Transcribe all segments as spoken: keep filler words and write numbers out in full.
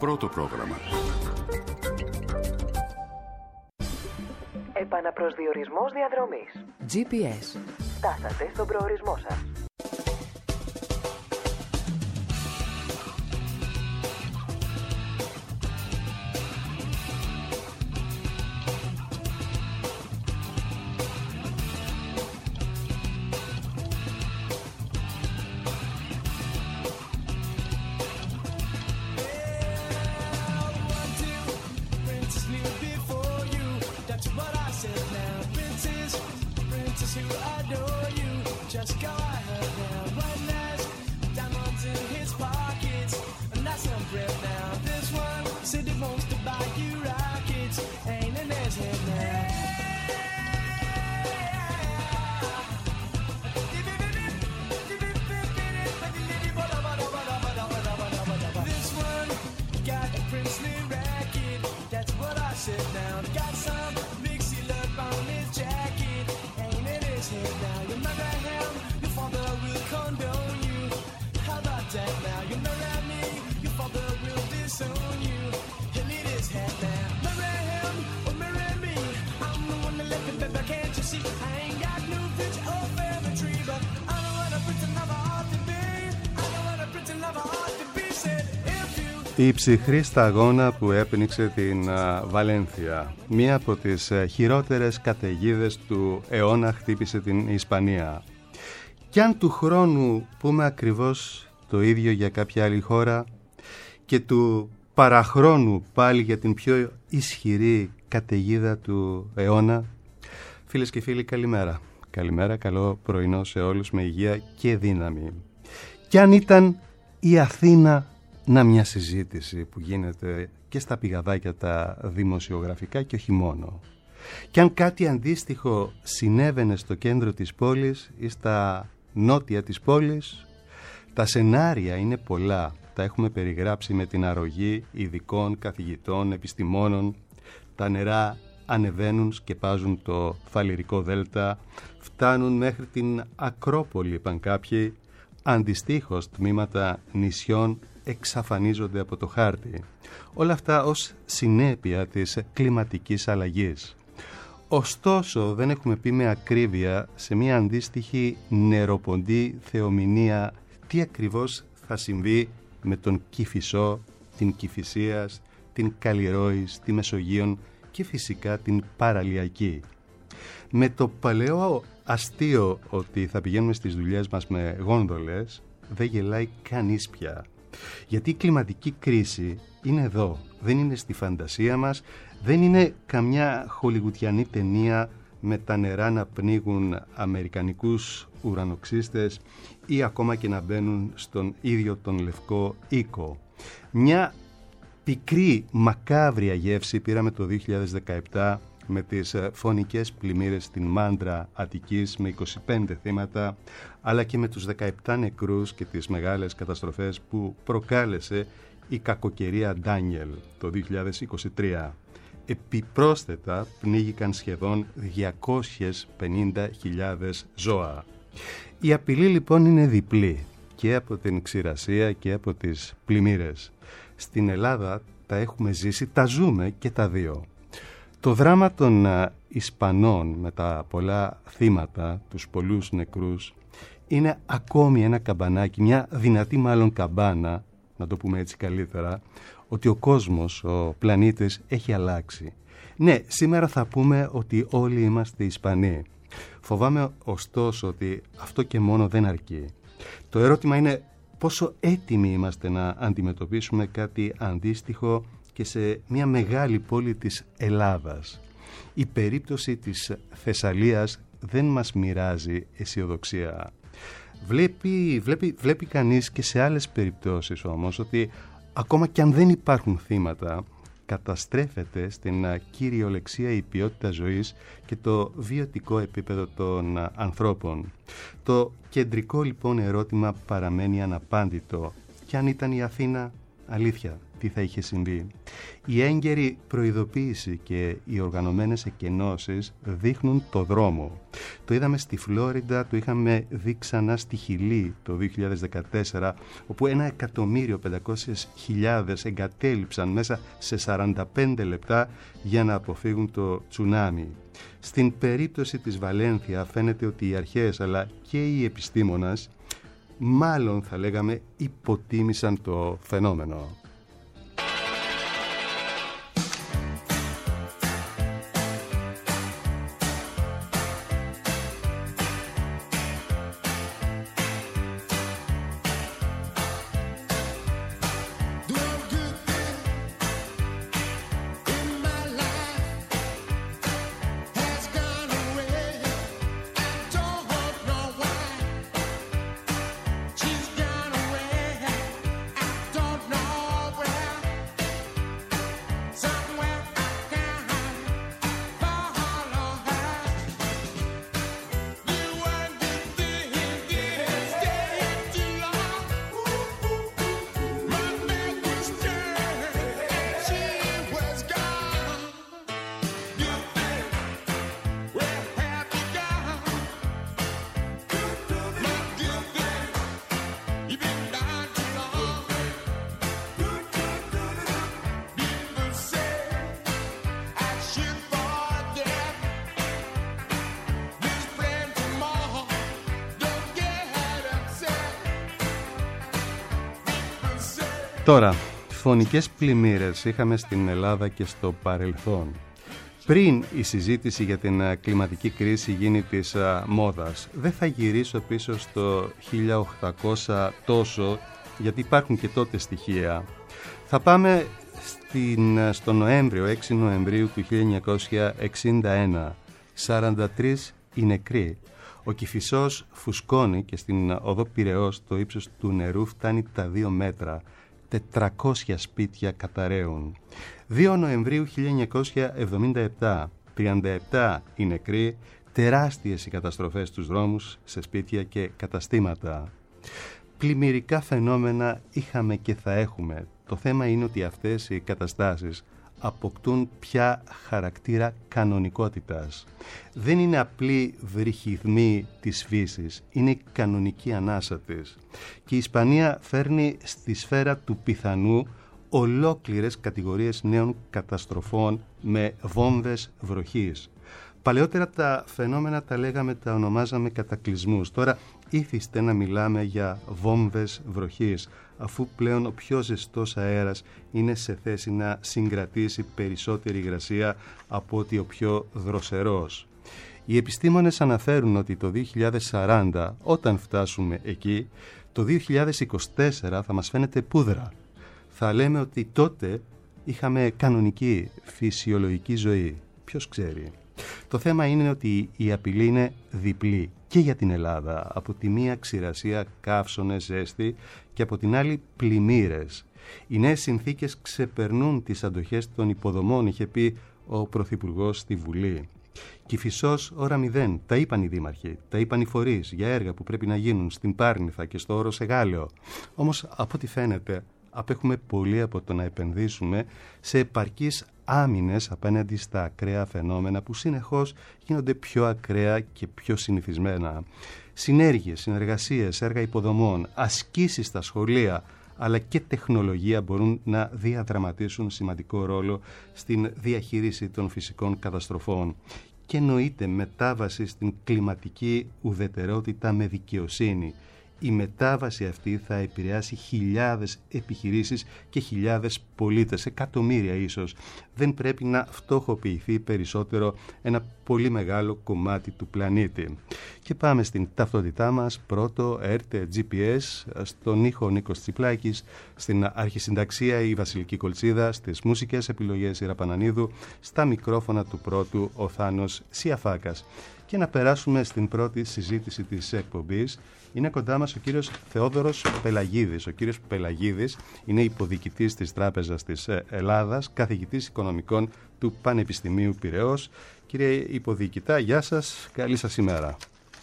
Πρώτο πρόγραμμα. Επαναπροσδιορισμός διαδρομής. τζι πι ες. Φτάσατε στον προορισμό σας. Η ψυχρή σταγόνα που έπνιξε την α, Βαλένθια, μία από τις α, χειρότερες καταιγίδες του αιώνα, χτύπησε την Ισπανία. Κι αν του χρόνου πούμε ακριβώς το ίδιο για κάποια άλλη χώρα και του παραχρόνου πάλι για την πιο ισχυρή καταιγίδα του αιώνα, φίλες και φίλοι, καλημέρα. Καλημέρα, καλό πρωινό σε όλους με υγεία και δύναμη. Κι αν ήταν η Αθήνα να μια συζήτηση που γίνεται και στα πηγαδάκια τα δημοσιογραφικά και όχι μόνο. Και αν κάτι αντίστοιχο συνέβαινε στο κέντρο της πόλης ή στα νότια της πόλης, τα σενάρια είναι πολλά. Τα έχουμε περιγράψει με την αρρωγή ειδικών, καθηγητών, επιστημόνων. Τα νερά ανεβαίνουν, σκεπάζουν το φαλιρικό δέλτα, φτάνουν μέχρι την Ακρόπολη, είπαν κάποιοι. Αντιστοίχως τμήματα νησιών εξαφανίζονται από το χάρτη. Όλα αυτά ως συνέπεια της κλιματικής αλλαγής. Ωστόσο δεν έχουμε πει με ακρίβεια σε μια αντίστοιχη νεροποντή θεομηνία τι ακριβώς θα συμβεί με τον Κηφισό, την Κηφισίας, την Καλλιρόης, τη Μεσογείον και φυσικά την Παραλιακή. Με το παλαιό αστείο ότι θα πηγαίνουμε στις δουλειές μας με γόνδολες δεν γελάει κανείς πια. Γιατί η κλιματική κρίση είναι εδώ, δεν είναι στη φαντασία μας, δεν είναι καμιά χολιγουτιανή ταινία με τα νερά να πνίγουν αμερικανικούς ουρανοξύστες ή ακόμα και να μπαίνουν στον ίδιο τον λευκό οίκο. Μια πικρή μακάβρια γεύση πήραμε το δύο χιλιάδες δεκαεπτά με τις φωνικές πλημμύρες στην Μάντρα Αττικής με είκοσι πέντε θύματα, αλλά και με τους δεκαεπτά νεκρούς και τις μεγάλες καταστροφές που προκάλεσε η κακοκαιρία Ντάνιελ το δύο χιλιάδες είκοσι τρία. Επιπρόσθετα πνίγηκαν σχεδόν διακόσιες πενήντα χιλιάδες ζώα. Η απειλή λοιπόν είναι διπλή, και από την ξηρασία και από τις πλημμύρες. Στην Ελλάδα τα έχουμε ζήσει, τα ζούμε και τα δύο. Το δράμα των α, Ισπανών με τα πολλά θύματα, τους πολλούς νεκρούς, είναι ακόμη ένα καμπανάκι, μια δυνατή μάλλον καμπάνα, να το πούμε έτσι καλύτερα, ότι ο κόσμος, ο πλανήτης έχει αλλάξει. Ναι, σήμερα θα πούμε ότι όλοι είμαστε Ισπανοί. Φοβάμαι ωστόσο ότι αυτό και μόνο δεν αρκεί. Το ερώτημα είναι πόσο έτοιμοι είμαστε να αντιμετωπίσουμε κάτι αντίστοιχο και σε μια μεγάλη πόλη της Ελλάδας. Η περίπτωση της Θεσσαλίας δεν μας μοιράζει αισιοδοξία. Βλέπει, βλέπει, βλέπει κανείς και σε άλλες περιπτώσεις όμως ότι ακόμα κι αν δεν υπάρχουν θύματα, καταστρέφεται στην κυριολεξία η ποιότητα ζωής και το βιωτικό επίπεδο των ανθρώπων. Το κεντρικό λοιπόν ερώτημα παραμένει αναπάντητο. Κι αν ήταν η Αθήνα αλήθεια? τι θα είχε συμβεί. Η έγκαιρη προειδοποίηση και οι οργανωμένες εκενώσεις δείχνουν το δρόμο. Το είδαμε στη Φλόριντα, το είχαμε δει ξανά στη Χιλή το δύο χιλιάδες δεκατέσσερα, όπου ένα εκατομμύριο πεντακόσιες χιλιάδες εγκατέλειψαν μέσα σε σαράντα πέντε λεπτά για να αποφύγουν το τσουνάμι. Στην περίπτωση της Βαλένθια φαίνεται ότι οι αρχές αλλά και οι επιστήμονες μάλλον θα λέγαμε υποτίμησαν το φαινόμενο. Τώρα, φωνικές πλημμύρες είχαμε στην Ελλάδα και στο παρελθόν. Πριν η συζήτηση για την κλιματική κρίση γίνει της μόδας, δεν θα γυρίσω πίσω στο χίλια οκτακόσια τόσο, γιατί υπάρχουν και τότε στοιχεία. Θα πάμε στην, στο Νοέμβριο, έξι Νοεμβρίου του χίλια εννιακόσια εξήντα ένα, σαράντα τρεις οι νεκροί. Ο Κηφισός φουσκώνει και στην οδό Πειραιώς το ύψος του νερού φτάνει τα δύο μέτρα. τετρακόσια σπίτια καταραίουν. δύο Νοεμβρίου χίλια εννιακόσια εβδομήντα επτά, τριάντα επτά οι νεκροί, τεράστιες οι καταστροφές στους δρόμους, σε σπίτια και καταστήματα. Πλημμυρικά φαινόμενα είχαμε και θα έχουμε. Το θέμα είναι ότι αυτές οι καταστάσεις αποκτούν πια χαρακτήρα κανονικότητας. Δεν είναι απλή βρυχυθμή της φύσης, είναι η κανονική ανάσα της. Και η Ισπανία φέρνει στη σφαίρα του πιθανού ολόκληρες κατηγορίες νέων καταστροφών με βόμβες βροχής. Παλαιότερα τα φαινόμενα τα λέγαμε, τα ονομάζαμε κατακλυσμούς. Τώρα ήθιστε να μιλάμε για βόμβες βροχής, αφού πλέον ο πιο ζεστός αέρας είναι σε θέση να συγκρατήσει περισσότερη υγρασία από ότι ο πιο δροσερός. Οι επιστήμονες αναφέρουν ότι το δύο χιλιάδες σαράντα, όταν φτάσουμε εκεί, το δύο χιλιάδες είκοσι τέσσερα θα μας φαίνεται πούδρα. Θα λέμε ότι τότε είχαμε κανονική φυσιολογική ζωή. Ποιος ξέρει. Το θέμα είναι ότι η απειλή είναι διπλή και για την Ελλάδα. Από τη μία ξηρασία, καύσωνες, ζέστη και από την άλλη πλημμύρες. Οι νέες συνθήκες ξεπερνούν τις αντοχές των υποδομών, είχε πει ο Πρωθυπουργός στη Βουλή. Κηφισός ώρα μηδέν, τα είπαν οι δήμαρχοι, τα είπαν οι φορείς για έργα που πρέπει να γίνουν στην Πάρνηθα και στο Όρος Εγάλεο. Όμως από ό,τι φαίνεται απέχουμε πολύ από το να επενδύσουμε σε επαρκείς άμυνες απέναντι στα ακραία φαινόμενα που συνεχώς γίνονται πιο ακραία και πιο συνηθισμένα. Συνέργειες, συνεργασίες, έργα υποδομών, ασκήσεις στα σχολεία αλλά και τεχνολογία μπορούν να διαδραματίσουν σημαντικό ρόλο στην διαχείριση των φυσικών καταστροφών. Και εννοείται μετάβαση στην κλιματική ουδετερότητα με δικαιοσύνη. Η μετάβαση αυτή θα επηρεάσει χιλιάδες επιχειρήσεις και χιλιάδες πολίτες, εκατομμύρια ίσως. Δεν πρέπει να φτωχοποιηθεί περισσότερο ένα πολύ μεγάλο κομμάτι του πλανήτη. Και πάμε στην ταυτότητά μας. Πρώτο, ΕΡΤ, τζι πι ες, στον ήχο Νίκος Τσιπλάκης, στην αρχισυνταξία η Βασιλική Κολτσίδα, στις μουσικές επιλογές η Ραπανανίδου, στα μικρόφωνα του πρώτου ο Θάνος Σιαφάκας. Και να περάσουμε στην πρώτη συζήτηση της εκπομπής. Είναι κοντά μας ο κύριος Θεόδωρος Πελαγίδης. Ο κύριος Πελαγίδης είναι υποδιοικητής της Τράπεζας της Ελλάδας, καθηγητής οικονομικών του Πανεπιστημίου Πειραιώς. Κύριε υποδιοικητά, γεια σας, καλή σας ημέρα.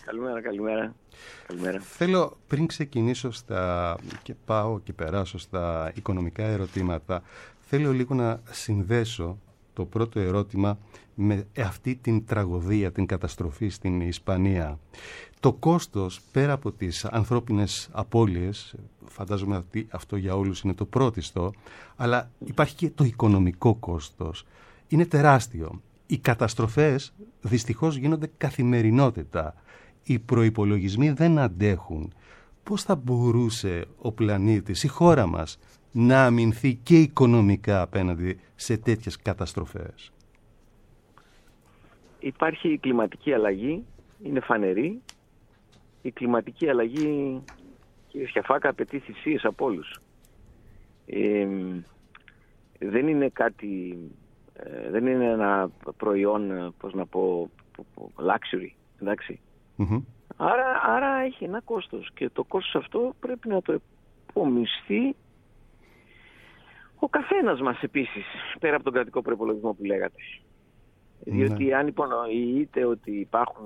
Καλημέρα, καλημέρα. καλημέρα. Θέλω πριν ξεκινήσω στα, και πάω και περάσω στα οικονομικά ερωτήματα, θέλω λίγο να συνδέσω το πρώτο ερώτημα με αυτή την τραγωδία, την καταστροφή στην Ισπανία. Το κόστος, πέρα από τις ανθρώπινες απώλειες, φαντάζομαι ότι αυτό για όλους είναι το πρώτιστο, αλλά υπάρχει και το οικονομικό κόστος. Είναι τεράστιο. Οι καταστροφές δυστυχώς γίνονται καθημερινότητα. Οι προϋπολογισμοί δεν αντέχουν. Πώς θα μπορούσε ο πλανήτης, η χώρα μας, να αμυνθεί και οικονομικά απέναντι σε τέτοιες καταστροφές? Υπάρχει η κλιματική αλλαγή, είναι φανερή. Η κλιματική αλλαγή, κύριε Σιαφάκα, απαιτεί θυσίες από όλους. Ε, δεν είναι κάτι, ε, δεν είναι ένα προϊόν, πώς να πω, luxury, εντάξει. Mm-hmm. Άρα, άρα έχει ένα κόστος και το κόστος αυτό πρέπει να το επομισθεί ο καθένας μας επίσης, πέρα από τον κρατικό προϋπολογισμό που λέγατε. Διότι ναι. αν υπονοείται ότι υπάρχουν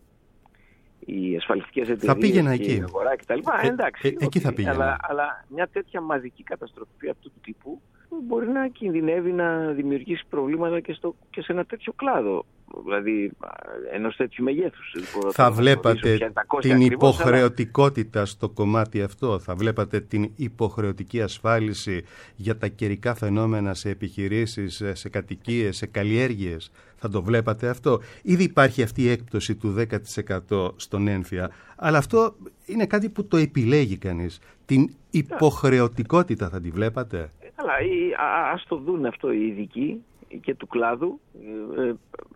οι ασφαλιστικές εταιρείες και η αγορά κτλ. Ε, εντάξει, ε, εκεί θα πήγαινα. Αλλά, αλλά μια τέτοια μαζική καταστροφή αυτού του τύπου μπορεί να κινδυνεύει να δημιουργήσει προβλήματα και, στο, και σε ένα τέτοιο κλάδο. Δηλαδή ενός τέτοιου μεγέθους. Θα βλέπατε την ακριβώς, υποχρεωτικότητα αλλά... στο κομμάτι αυτό. Θα βλέπατε την υποχρεωτική ασφάλιση για τα καιρικά φαινόμενα σε επιχειρήσεις, σε κατοικίες, σε καλλιέργειες. Θα το βλέπατε αυτό? Ήδη υπάρχει αυτή η έκπτωση του δέκα τοις εκατό στον έμφυα, αλλά αυτό είναι κάτι που το επιλέγει κανείς. Την υποχρεωτικότητα θα τη βλέπατε? Καλά, ας το δουν αυτό οι ειδικοί και του κλάδου. Ε,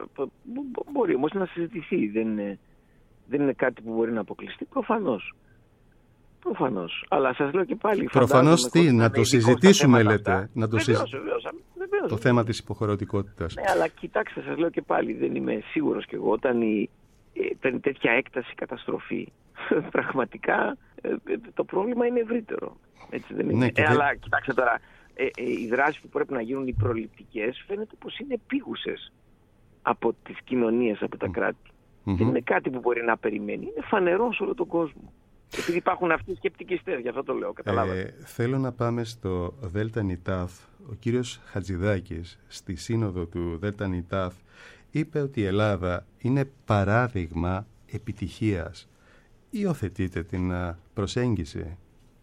μπορεί όμως να συζητηθεί. Δεν είναι, δεν είναι κάτι που μπορεί να αποκλειστεί. Προφανώς. Προφανώς. Αλλά σας λέω και πάλι... Προφανώς τι, να το συζητήσουμε λέτε. Να το βεβαίως, βεβαίως, βεβαίως. Το θέμα της υποχρεωτικότητας. Ναι, αλλά κοιτάξτε, σας λέω και πάλι, δεν είμαι σίγουρος κι εγώ, όταν η, η, τέτοια έκταση καταστροφή, πραγματικά το πρόβλημα είναι ευρύτερο. Έτσι δεν είναι? Ναι, ε, δε... Αλλά κοιτάξτε τώρα, ε, ε, οι δράσεις που πρέπει να γίνουν, οι προληπτικές, φαίνεται πως είναι επίγουσες από τις κοινωνίες, από τα κράτη. Mm-hmm. Δεν είναι κάτι που μπορεί να περιμένει. Είναι φανερό σε όλο τον κόσμο. Επειδή υπάρχουν αυτοί οι σκεπτικιστές, γι' αυτό το λέω, καταλάβατε. Ε, θέλω να πάμε στο Δέλτα Νιτάφ. Ο κύριος Χατζηδάκης στη σύνοδο του Δέλτα Νιτάφ είπε ότι η Ελλάδα είναι παράδειγμα επιτυχίας. Υιοθετείτε την προσέγγιση?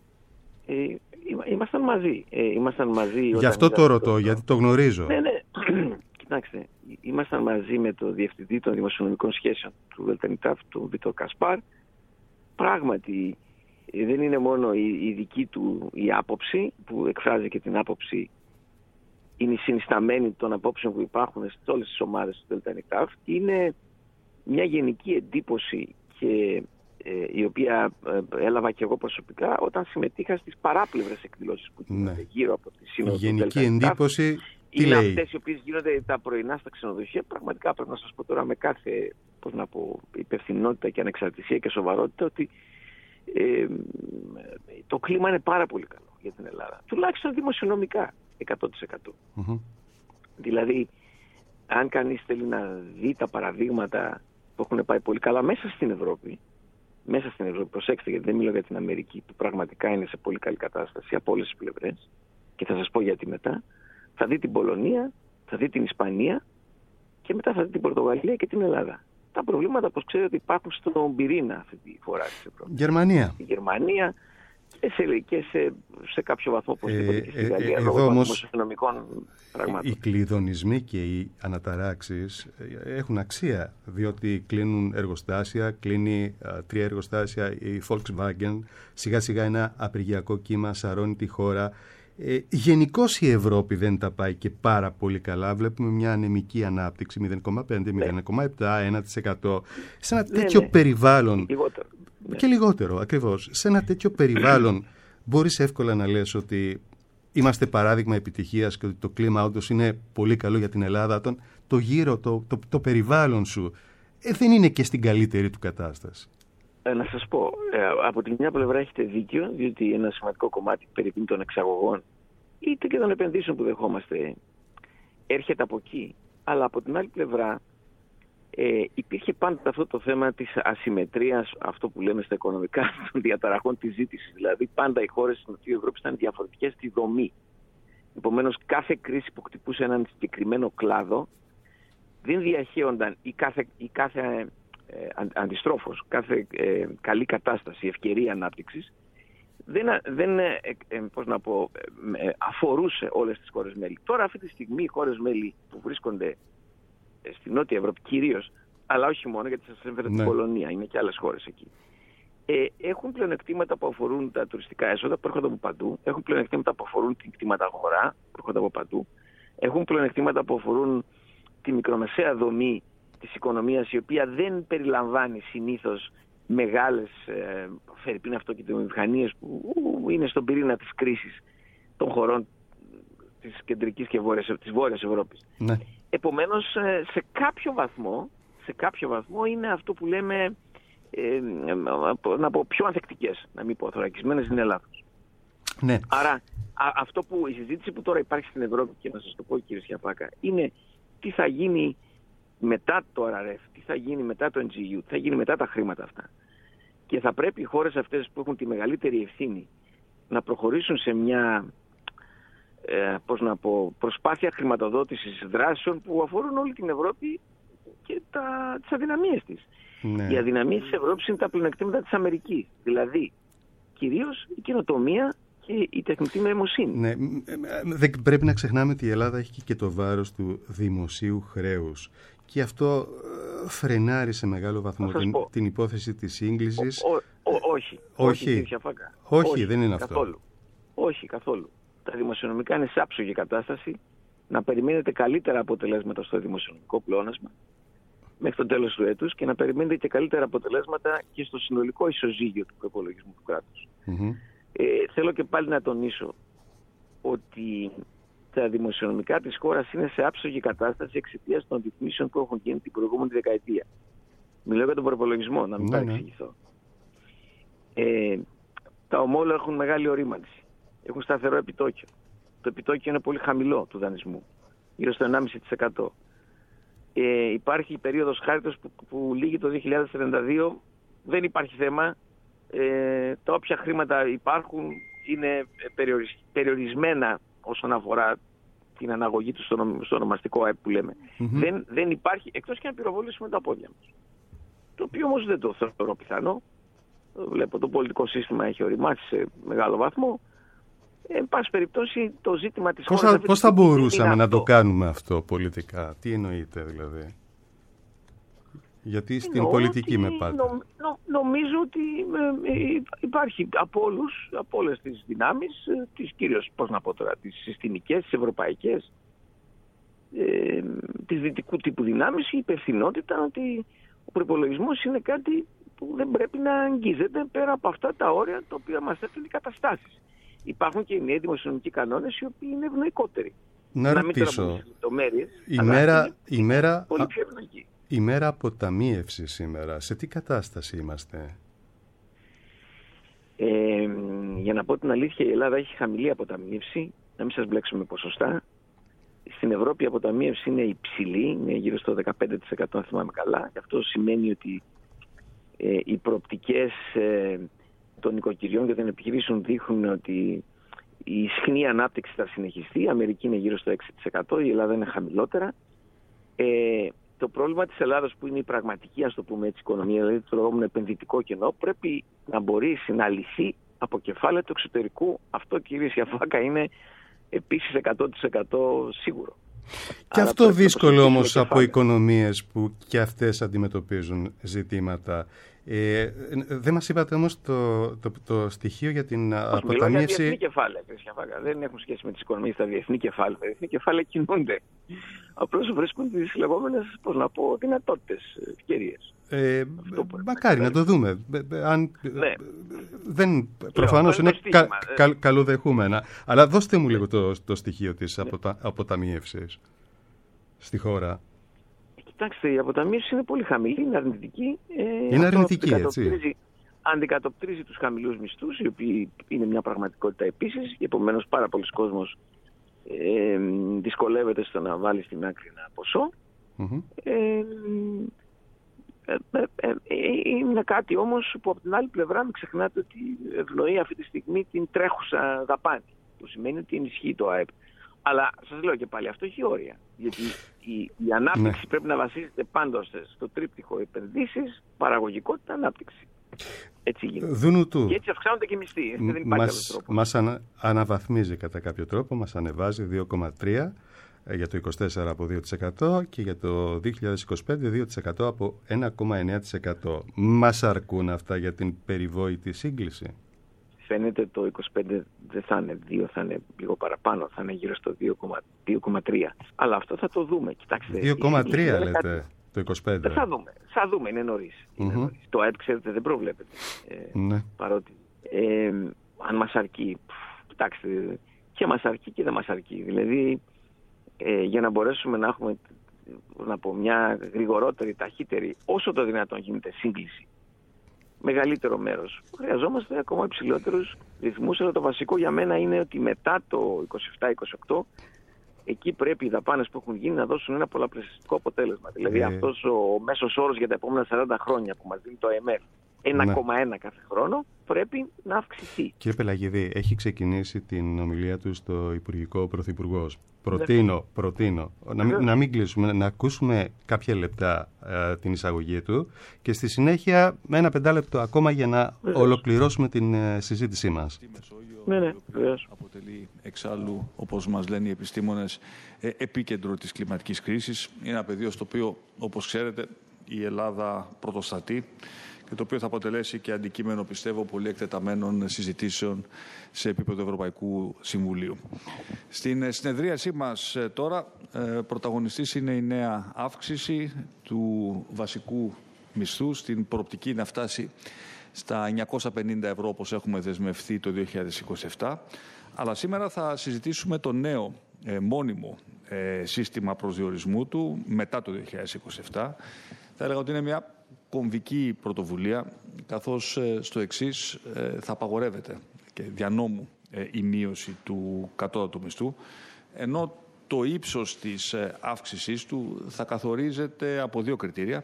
Ε, ήμασταν μαζί. Ε, ήμασταν μαζί Γι' αυτό το ρωτώ, το... γιατί το γνωρίζω. Ναι, ναι. Κοιτάξτε, ήμασταν μαζί με το Διευθυντή των Δημοσιονομικών Σχέσεων του Δέλτα Νιτάφ, τον Βίτορ Κασπάρ. Πράγματι, δεν είναι μόνο η, η δική του η άποψη που εκφράζει και την άποψη, είναι η συνισταμένη των απόψεων που υπάρχουν σε όλες τις ομάδες του Δέλτα Νιτάφ. Είναι μια γενική εντύπωση και ε, η οποία ε, έλαβα και εγώ προσωπικά όταν συμμετείχα στις παράπλευρες εκδηλώσεις που γίνονται ναι. γύρω από τη σύνοδο του Δέλτα Νιτάφ. Η γενική εντύπωση τι είναι λέει? αυτές οι οποίες γίνονται τα πρωινά στα ξενοδοχεία. Πραγματικά πρέπει να σας πω τώρα με κάθε, πώς να πω, υπευθυνότητα και ανεξαρτησία και σοβαρότητα ότι ε, το κλίμα είναι πάρα πολύ καλό για την Ελλάδα. Τουλάχιστον δημοσιονομικά εκατό τοις εκατό. Mm-hmm. Δηλαδή, αν κανείς θέλει να δει τα παραδείγματα που έχουν πάει πολύ καλά μέσα στην Ευρώπη, μέσα στην Ευρώπη, προσέξτε, γιατί δεν μιλώ για την Αμερική που πραγματικά είναι σε πολύ καλή κατάσταση από όλες τις πλευρές, και θα σας πω γιατί μετά. Θα δει την Πολωνία, θα δει την Ισπανία και μετά θα δει την Πορτογαλία και την Ελλάδα. Τα προβλήματα, όπως ξέρετε, υπάρχουν στον πυρήνα αυτή τη φορά της Ευρώπης. Γερμανία. Η Γερμανία και σε, και σε, σε κάποιο βαθμό, όπως είπατε, και στη Γαλλία, ε, λόγω των δημοσιονομικών πραγμάτων. Οι κλειδονισμοί και οι αναταράξεις έχουν αξία, διότι κλείνουν εργοστάσια, κλείνει α, τρία εργοστάσια η Volkswagen, σιγά σιγά ένα απεργιακό κύμα σαρώνει τη χώρα. Ε, γενικώς η Ευρώπη δεν τα πάει και πάρα πολύ καλά. Βλέπουμε μια ανεμική ανάπτυξη μηδέν κόμμα πέντε, μηδέν κόμμα επτά, ένα τοις εκατό. Σε ένα τέτοιο ναι, ναι. περιβάλλον λιγότερο, ναι. και λιγότερο ακριβώς, σε ένα τέτοιο περιβάλλον μπορείς εύκολα να λες ότι είμαστε παράδειγμα επιτυχίας και ότι το κλίμα όντως είναι πολύ καλό για την Ελλάδα, όταν το γύρο, το, το, το περιβάλλον σου ε, δεν είναι και στην καλύτερη του κατάσταση. Ε, να σας πω, ε, από τη μια πλευρά έχετε δίκιο, διότι ένα σημαντικό κομμάτι περί των εξαγωγών είτε και των επενδύσεων που δεχόμαστε έρχεται από εκεί. Αλλά από την άλλη πλευρά Ε, υπήρχε πάντα αυτό το θέμα της ασυμμετρίας, αυτό που λέμε στα οικονομικά, των διαταραχών της ζήτησης. Δηλαδή πάντα οι χώρες στην Νοτιού Ευρώπη ήταν διαφορετικές στη δομή. Επομένως κάθε κρίση που χτυπούσε έναν συγκεκριμένο κλάδο δεν διαχέονταν ή κάθε, ή κάθε ε, αντιστρόφως, κάθε ε, καλή κατάσταση, ευκαιρία ανάπτυξης δεν, δεν ε, ε, πώς να πω, ε, αφορούσε όλες τις χώρες μέλη. Τώρα αυτή τη στιγμή οι χώρες μέλη που βρίσκονται στη Νότια Ευρώπη κυρίως, αλλά όχι μόνο, γιατί σας έφερα ναι. την Πολωνία, είναι και άλλες χώρες εκεί, ε, έχουν πλεονεκτήματα που αφορούν τα τουριστικά έσοδα που έρχονται από παντού, έχουν πλεονεκτήματα που αφορούν την κτήματα αγορά που έρχονται από παντού, έχουν πλεονεκτήματα που αφορούν τη μικρομεσαία δομή της οικονομίας, η οποία δεν περιλαμβάνει συνήθως μεγάλες ε, φερειπίν αυτοκινητομηχανίες που ου, είναι στον πυρήνα της κρίσης των χωρών της κεντρικής και βόρειας, της βόρειας Ευρώπης. Ναι. Επομένως, σε κάποιο βαθμό, σε κάποιο βαθμό είναι αυτό που λέμε ε, να πω πιο ανθεκτικές, να μην πω θωρακισμένες, είναι λάθος. Ναι. Άρα α, αυτό που η συζήτηση που τώρα υπάρχει στην Ευρώπη, και να σας το πω κύριε Σιαφάκα, είναι τι θα γίνει μετά το αρ αρ εφ, τι θα γίνει μετά το εν τζι γιου, τι θα γίνει μετά τα χρήματα αυτά. Και θα πρέπει οι χώρες αυτές που έχουν τη μεγαλύτερη ευθύνη να προχωρήσουν σε μια ε, πώς να πω, προσπάθεια χρηματοδότησης δράσεων που αφορούν όλη την Ευρώπη και τα, τις αδυναμίες της. Ναι. Οι αδυναμίες της Ευρώπης είναι τα πλεονεκτήματα της Αμερικής. Δηλαδή, κυρίως η καινοτομία και η τεχνητή νοημοσύνη. Ναι, δεν πρέπει να ξεχνάμε ότι η Ελλάδα έχει και το βάρος του δημοσίου χρέους. Και αυτό φρενάρει σε μεγάλο βαθμό την, την υπόθεση της σύγκλησης. Ο, ο, ο, όχι. Όχι. Όχι, όχι, όχι, δεν είναι καθόλου. αυτό. Όχι, καθόλου. Τα δημοσιονομικά είναι σε άψογη κατάσταση. Να περιμένετε καλύτερα αποτελέσματα στο δημοσιονομικό πλεόνασμα μέχρι το τέλος του έτους και να περιμένετε και καλύτερα αποτελέσματα και στο συνολικό ισοζύγιο του προϋπολογισμού του κράτους. Mm-hmm. Ε, θέλω και πάλι να τονίσω ότι τα δημοσιονομικά της χώρας είναι σε άψογη κατάσταση εξαιτίας των ρυθμίσεων που έχουν γίνει την προηγούμενη δεκαετία. Μιλάω για τον προϋπολογισμό, να μην mm-hmm. παρεξηγηθώ. Ε, τα ομόλογα έχουν μεγάλη ορίμανση. Έχουν σταθερό επιτόκιο. Το επιτόκιο είναι πολύ χαμηλό του δανεισμού, γύρω στο ενάμιση τοις εκατό. Ε, υπάρχει η περίοδος χάριτος που, που λήγει το δύο χιλιάδες τριάντα δύο, δεν υπάρχει θέμα. Ε, τα όποια χρήματα υπάρχουν είναι περιορισ, περιορισμένα όσον αφορά την αναγωγή του στο, στο ονομαστικό ΑΕΠ που λέμε. Mm-hmm. Δεν, δεν υπάρχει, εκτός και να πυροβολήσουμε τα πόδια μας. Το οποίο όμως δεν το θεωρώ πιθανό. Βλέπω το πολιτικό σύστημα έχει οριμάσει σε μεγάλο βαθμό. Εν πάση περιπτώσει το ζήτημα της πώς χώρας... Θα, πώς θα μπορούσαμε να αυτό. το κάνουμε αυτό πολιτικά, τι εννοείτε δηλαδή? Γιατί στην Εννοώ πολιτική με πάτε. Νο, νο, νομίζω ότι ε, υπάρχει από όλους, από όλες τις δυνάμεις, ε, τις κυρίως, πώς να πω τώρα, τις συστημικές, τις ευρωπαϊκές, ε, τις δυτικού τύπου δυνάμεις, η υπευθυνότητα ότι ο προϋπολογισμός είναι κάτι που δεν πρέπει να αγγίζεται πέρα από αυτά τα όρια τα οποία μας θέτουν οι καταστάσεις. Υπάρχουν και οι νέοι δημοσιονομικοί κανόνες οι οποίοι είναι ευνοϊκότεροι. Να, να ρωτήσω, η μέρα, η μέρα, πολύ πιο ευνοϊκή. Η μέρα αποταμίευση σήμερα, σε τι κατάσταση είμαστε? Ε, για να πω την αλήθεια, η Ελλάδα έχει χαμηλή αποταμίευση, να μην σας μπλέξουμε ποσοστά. Στην Ευρώπη η αποταμίευση είναι υψηλή, είναι γύρω στο δεκαπέντε τοις εκατό αν θυμάμαι καλά. Και αυτό σημαίνει ότι ε, οι προοπτικές ε, των νοικοκυριών και των επιχειρήσεων δείχνουν ότι η ισχνή ανάπτυξη θα συνεχιστεί. Η Αμερική είναι γύρω στο έξι τοις εκατό, η Ελλάδα είναι χαμηλότερα. Ε, το πρόβλημα της Ελλάδας που είναι η πραγματική, ας το πούμε έτσι, οικονομία, δηλαδή το λεγόμενο επενδυτικό κενό, πρέπει να μπορέσει να λυθεί από κεφάλαια του εξωτερικού. Αυτό, κύριε Σιαφάκα, είναι επίσης εκατό τοις εκατό σίγουρο. Και άρα αυτό δύσκολο όμως από οικονομίες που και αυτές αντιμετωπίζουν ζητήματα. Ε, δεν μας είπατε όμως το, το, το στοιχείο για την Ως αποταμίευση. Μιλάω για διεθνή κεφάλαια, κύριε Σιαφάκα. Δεν έχουν σχέση με τις οικονομίες τα διεθνή κεφάλαια. Τα διεθνή κεφάλαια κινούνται. Απλώς βρίσκουν τις λεγόμενες, πώς να πω, δυνατότητες, ευκαιρίες. Ε, μακάρι να το δούμε. Αν, ναι. δεν, προφανώς είναι κα, κα, καλοδεχούμενα. Αλλά δώστε μου λίγο το, το στοιχείο της ναι. αποτα, αποταμίευσης στη χώρα. Κοιτάξτε, η αποταμίευση είναι πολύ χαμηλή, είναι αρνητική. Ε, είναι αρνητική, έτσι. Αντικατοπτρίζει τους χαμηλούς μισθούς, οι οποίοι είναι μια πραγματικότητα επίσης, και επομένως πάρα πολλοί κόσμος ε, δυσκολεύεται στο να βάλει στην άκρη ένα ποσό. Mm-hmm. Ε, ε, ε, ε, είναι κάτι όμως που από την άλλη πλευρά μην ξεχνάτε ότι ευνοεί αυτή τη στιγμή την τρέχουσα δαπάνη, που σημαίνει ότι ενισχύει το ΑΕΠ. Αλλά σας λέω και πάλι, αυτό έχει όρια. Γιατί η, η ανάπτυξη ναι. πρέπει να βασίζεται πάντως στο τρίπτυχο επενδύσεις, παραγωγικότητα, ανάπτυξη. Έτσι γίνεται. Δουνουτού. Και έτσι αυξάνονται και οι μισθοί. Δεν υπάρχει μας, τρόπο. Μας ανα, αναβαθμίζει κατά κάποιο τρόπο, μας ανεβάζει δύο κόμμα τρία για το είκοσι τέσσερα από δύο τοις εκατό και για το δύο χιλιάδες είκοσι πέντε δύο τοις εκατό από ένα κόμμα εννέα τοις εκατό. Μας αρκούν αυτά για την περιβόητη σύγκληση? Φαίνεται το είκοσι πέντε δεν θα είναι δύο, θα είναι λίγο παραπάνω, θα είναι γύρω στο δύο κόμμα τρία. Αλλά αυτό θα το δούμε. Κοιτάξτε, δύο κόμμα τρία λέτε κάτι... το είκοσι πέντε. Θα δούμε, θα δούμε, είναι νωρίς. Mm-hmm. νωρίς. Το ΑΕΠ, ξέρετε, δεν προβλέπεται. Ε, ναι. Παρότι, ε, αν μας αρκεί, κοιτάξτε, και μας αρκεί και δεν μας αρκεί. Δηλαδή, ε, για να μπορέσουμε να έχουμε, να πω, μια γρηγορότερη, ταχύτερη, όσο το δυνατόν γίνεται σύγκληση, μεγαλύτερο μέρος, χρειαζόμαστε ακόμα υψηλότερους ρυθμούς, αλλά το βασικό για μένα είναι ότι μετά το είκοσι επτά είκοσι οκτώ εκεί πρέπει οι δαπάνες που έχουν γίνει να δώσουν ένα πολλαπλασιαστικό αποτέλεσμα. Ε... Δηλαδή αυτός ο μέσος όρος για τα επόμενα σαράντα χρόνια που μας δίνει το άι εμ εφ, ένα κόμμα ένα κάθε χρόνο, πρέπει να αυξηθεί. Κύριε Πελαγίδη, έχει ξεκινήσει την ομιλία του στο Υπουργικό Πρωθυπουργός. Προτείνω, προτείνω να, μην, να μην κλείσουμε, να ακούσουμε κάποια λεπτά ε, την εισαγωγή του και στη συνέχεια με ένα πεντάλεπτο ακόμα για να Βεβαίως. ολοκληρώσουμε την ε, συζήτησή μας. Ναι, ναι, αποτελεί εξάλλου, όπως μας λένε οι επιστήμονες, ε, επίκεντρο της κλιματικής κρίσης. Είναι ένα πεδίο στο οποίο, όπως ξέρετε, η Ελλάδα πρωτοστατεί και το οποίο θα αποτελέσει και αντικείμενο, πιστεύω, πολύ εκτεταμένων συζητήσεων σε επίπεδο Ευρωπαϊκού Συμβουλίου. Στην συνεδρίασή μας τώρα, πρωταγωνιστής είναι η νέα αύξηση του βασικού μισθού, στην προοπτική να φτάσει στα εννιακόσια πενήντα ευρώ, όπως έχουμε δεσμευτεί το δύο χιλιάδες είκοσι επτά. Αλλά σήμερα θα συζητήσουμε το νέο ε, μόνιμο ε, σύστημα προσδιορισμού του μετά το δύο χιλιάδες είκοσι επτά. Θα έλεγα ότι είναι μια κομβική πρωτοβουλία, καθώς ε, στο εξής ε, θα απαγορεύεται και δια νόμου ε, η μείωση του κατώτατου μισθού, ενώ το ύψος της ε, αύξησής του θα καθορίζεται από δύο κριτήρια.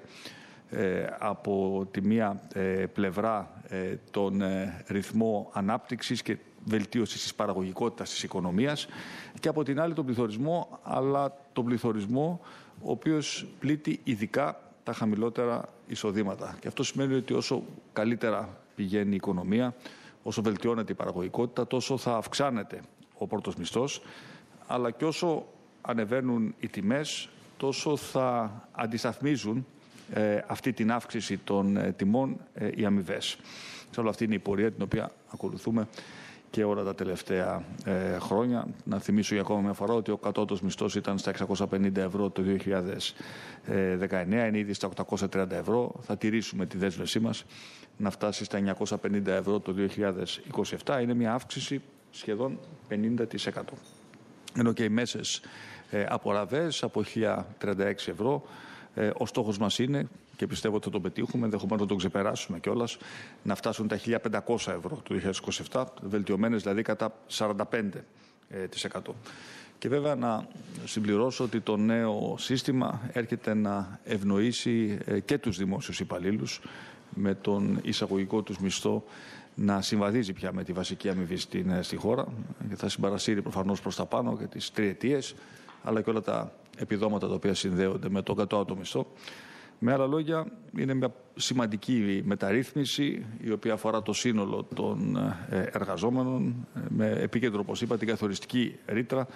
Ε, από τη μία ε, πλευρά ε, τον ε, ρυθμό ανάπτυξης και βελτίωσης της παραγωγικότητας της οικονομίας και από την άλλη τον πληθωρισμό, αλλά τον πληθωρισμό ο οποίος πλήττει ειδικά τα χαμηλότερα εισοδήματα. Και αυτό σημαίνει ότι όσο καλύτερα πηγαίνει η οικονομία, όσο βελτιώνεται η παραγωγικότητα, τόσο θα αυξάνεται ο πρώτος μισθός, αλλά και όσο ανεβαίνουν οι τιμές, τόσο θα αντισταθμίζουν ε, αυτή την αύξηση των ε, τιμών ε, οι αμοιβές. Ξέρω, αυτή είναι η πορεία την οποία ακολουθούμε και όλα τα τελευταία ε, χρόνια. Να θυμίσω για ακόμα μια φορά ότι ο κατώτατος μισθός ήταν στα εξακόσια πενήντα ευρώ το δύο χιλιάδες δεκαεννέα, είναι ήδη στα οκτακόσια τριάντα ευρώ. Θα τηρήσουμε τη δέσμευσή μας να φτάσει στα εννιακόσια πενήντα ευρώ το δύο χιλιάδες είκοσι επτά. Είναι μια αύξηση σχεδόν πενήντα τοις εκατό. Ενώ και οι μέσες ε, απολαβές από χίλια τριάντα έξι ευρώ. Ε, ο στόχος μας είναι, και πιστεύω ότι θα τον πετύχουμε, ενδεχομένως να τον ξεπεράσουμε κιόλας, να φτάσουν τα χίλια πεντακόσια ευρώ το δύο χιλιάδες είκοσι επτά, βελτιωμένες δηλαδή κατά σαράντα πέντε τοις εκατό. Και βέβαια να συμπληρώσω ότι το νέο σύστημα έρχεται να ευνοήσει και τους δημόσιους υπαλλήλους με τον εισαγωγικό τους μισθό να συμβαδίζει πια με τη βασική αμοιβή στην, στη χώρα και θα συμπαρασύρει προφανώς προς τα πάνω και τις τριετίες, αλλά και όλα τα επιδόματα τα οποία συνδέονται με τον κατώτατο μισθό. Με άλλα λόγια, είναι μια σημαντική μεταρρύθμιση η οποία αφορά το σύνολο των εργαζόμενων με επίκεντρο, όπως είπα, την καθοριστική ρήτρα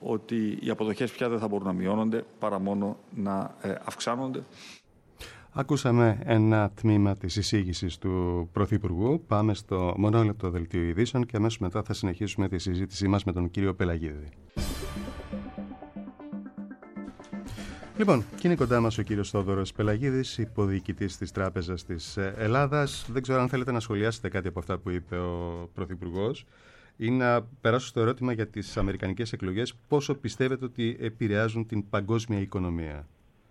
ότι οι αποδοχές πια δεν θα μπορούν να μειώνονται παρά μόνο να αυξάνονται. Ακούσαμε ένα τμήμα της εισήγησης του Πρωθυπουργού. Πάμε στο μονόλεπτο δελτίο ειδήσεων και αμέσως μετά θα συνεχίσουμε τη συζήτησή μας με τον κύριο Πελαγίδη. Λοιπόν, και είναι κοντά μας ο κύριος Θόδωρος Πελαγίδης, υποδιοικητής της Τράπεζας της Ελλάδας. Δεν ξέρω αν θέλετε να σχολιάσετε κάτι από αυτά που είπε ο Πρωθυπουργός ή να περάσω στο ερώτημα για τις αμερικανικές εκλογές. Πόσο πιστεύετε ότι επηρεάζουν την παγκόσμια οικονομία?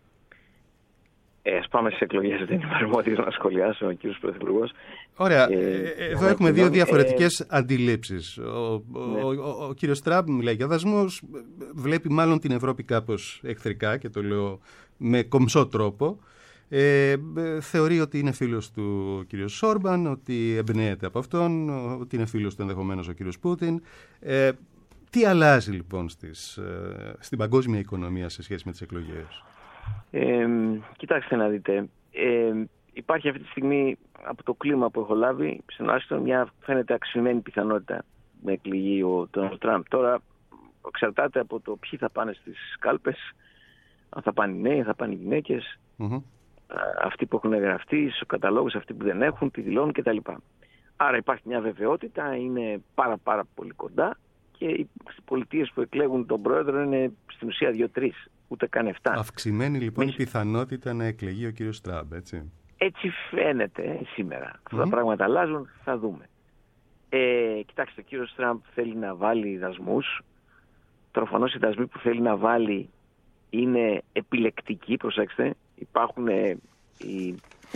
Ε, ας πάμε στις εκλογές, δεν είμαι αρμόδιος να σχολιάσω ο κύριος Πρωθυπουργός. Ωραία. Ε, Εδώ έχουμε δύο διαφορετικές ε... αντιλήψεις. Ο, ναι. ο, ο, ο κύριος Τραμπ μιλάει για δασμούς, βλέπει μάλλον την Ευρώπη κάπως εχθρικά και το λέω με κομψό τρόπο. Ε, θεωρεί ότι είναι φίλος του κ. Σόρμπαν, ότι εμπνέεται από αυτόν, ότι είναι φίλος του ενδεχομένως ο κ. Πούτιν. Ε, τι αλλάζει λοιπόν στις, στην παγκόσμια οικονομία σε σχέση με τις εκλογές? Ε, κοιτάξτε να δείτε. Ε, υπάρχει αυτή τη στιγμή από το κλίμα που έχω λάβει στην Ουάσιγκτον μια φαίνεται αξιωμένη πιθανότητα με εκλεγεί ο Ντόναλντ Τραμπ. Τώρα εξαρτάται από το ποιοι θα πάνε στις κάλπες, αν θα πάνε οι νέοι, αν θα πάνε οι γυναίκες, mm-hmm. αυτοί που έχουν γραφτεί στους καταλόγους, αυτοί που δεν έχουν, τι δηλώνουν κτλ. Άρα υπάρχει μια βεβαιότητα, είναι πάρα πάρα πολύ κοντά και οι πολιτείες που εκλέγουν τον πρόεδρο είναι στην ουσία δύο-τρεις, ούτε καν εφτά. Αυξημένη λοιπόν η πιθανότητα να εκλεγεί ο κύριος Τραμπ, έτσι. Έτσι φαίνεται σήμερα. Mm-hmm. Αυτά τα πράγματα αλλάζουν, θα δούμε. Ε, κοιτάξτε, ο κύριος Τραμπ θέλει να βάλει δασμούς. Προφανώς οι δασμοί που θέλει να βάλει είναι επιλεκτικοί, προσέξτε. Υπάρχουν ε, η,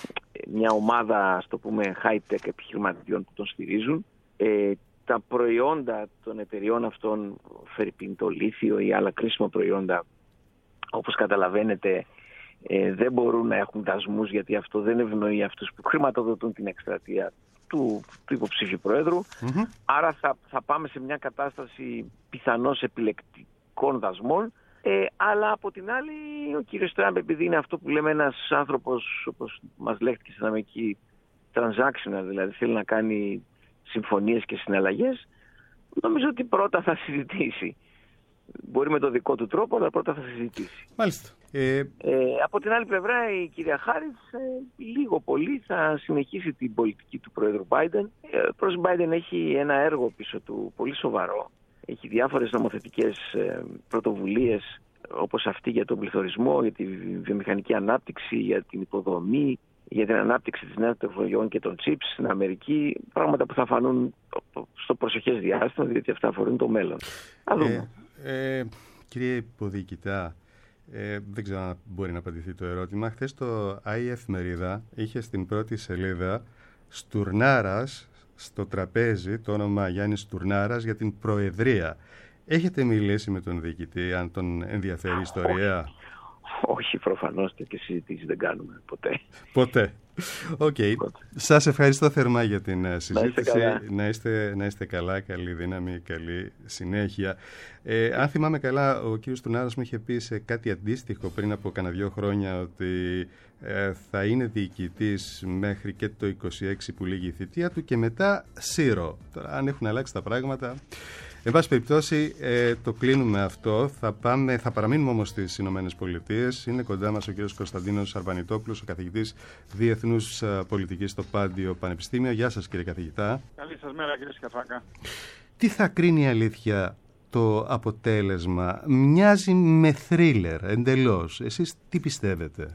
μια ομάδα, ας το πούμε, high-tech επιχειρηματιών που τον στηρίζουν. Ε, τα προϊόντα των εταιριών αυτών, φερειπίν το λίθιο ή άλλα κρίσιμα προϊόντα, όπως καταλαβαίνετε, ε, δεν μπορούν να έχουν δασμούς, γιατί αυτό δεν ευνοεί αυτούς που χρηματοδοτούν την εκστρατεία του, του υποψήφιου πρόεδρου. Mm-hmm. Άρα θα, θα πάμε σε μια κατάσταση πιθανώς επιλεκτικών δασμών. Ε, αλλά από την άλλη ο κύριος Τραμπ, επειδή είναι αυτό που λέμε ένας άνθρωπος, όπως μας λέχθηκε στην Αμερική, transactional, δηλαδή θέλει να κάνει συμφωνίες και συναλλαγές, νομίζω ότι πρώτα θα συζητήσει. Μπορεί με το δικό του τρόπο, αλλά πρώτα θα συζητήσει. Μάλιστα. Ε... Ε, από την άλλη πλευρά η κυρία Χάρις ε, λίγο πολύ θα συνεχίσει την πολιτική του πρόεδρου Biden. Ε, ο πρόεδρος Biden έχει ένα έργο πίσω του πολύ σοβαρό. Έχει διάφορες νομοθετικές ε, πρωτοβουλίες, όπως αυτή για τον πληθωρισμό, για τη βιομηχανική ανάπτυξη, για την υποδομή, για την ανάπτυξη της νέας τεχνολογιών και των chips στην Αμερική. Πράγματα που θα φανούν στο προσεχές διάστημα, διότι αυτά αφορούν το μέλλον. Θα δούμε. Ε, ε, κύριε Υποδιοικητά, ε, δεν ξέρω αν μπορεί να απαντηθεί το ερώτημα. Χθες το άι εφημερίδα είχε στην πρώτη σελίδα Στουρνάρας στο τραπέζι, το όνομα Γιάννης Στουρνάρας, για την Προεδρία. Έχετε μιλήσει με τον διοικητή, αν τον ενδιαφέρει η ιστορία? Όχι, όχι προφανώς, και συζητήσεις δεν κάνουμε ποτέ. Ποτέ. Οκ. Okay. Σας ευχαριστώ θερμά για την συζήτηση. Να είστε, να είστε, να είστε καλά, καλή δύναμη, καλή συνέχεια. Ε, αν θυμάμαι καλά, ο κύριος Στουρνάρας μου είχε πει σε κάτι αντίστοιχο πριν από κανένα δύο χρόνια ότι ε, θα είναι διοικητής μέχρι και το είκοσι έξι που λύγει η θητεία του και μετά σύρο. Τώρα, αν έχουν αλλάξει τα πράγματα... Εν πάση περιπτώσει, ε, το κλείνουμε αυτό. Θα, πάμε, θα παραμείνουμε όμως στις Ηνωμένες Πολιτείες. Είναι κοντά μας ο κ. Κωνσταντίνος Αρβανιτόπουλος, ο καθηγητής Διεθνούς Πολιτικής στο Πάντιο Πανεπιστήμιο. Γεια σας, κύριε καθηγητά. Καλή σας μέρα, κύριε Σκαφάκα. Τι θα κρίνει η αλήθεια το αποτέλεσμα? Μοιάζει με θρίλερ εντελώς. Εσείς τι πιστεύετε?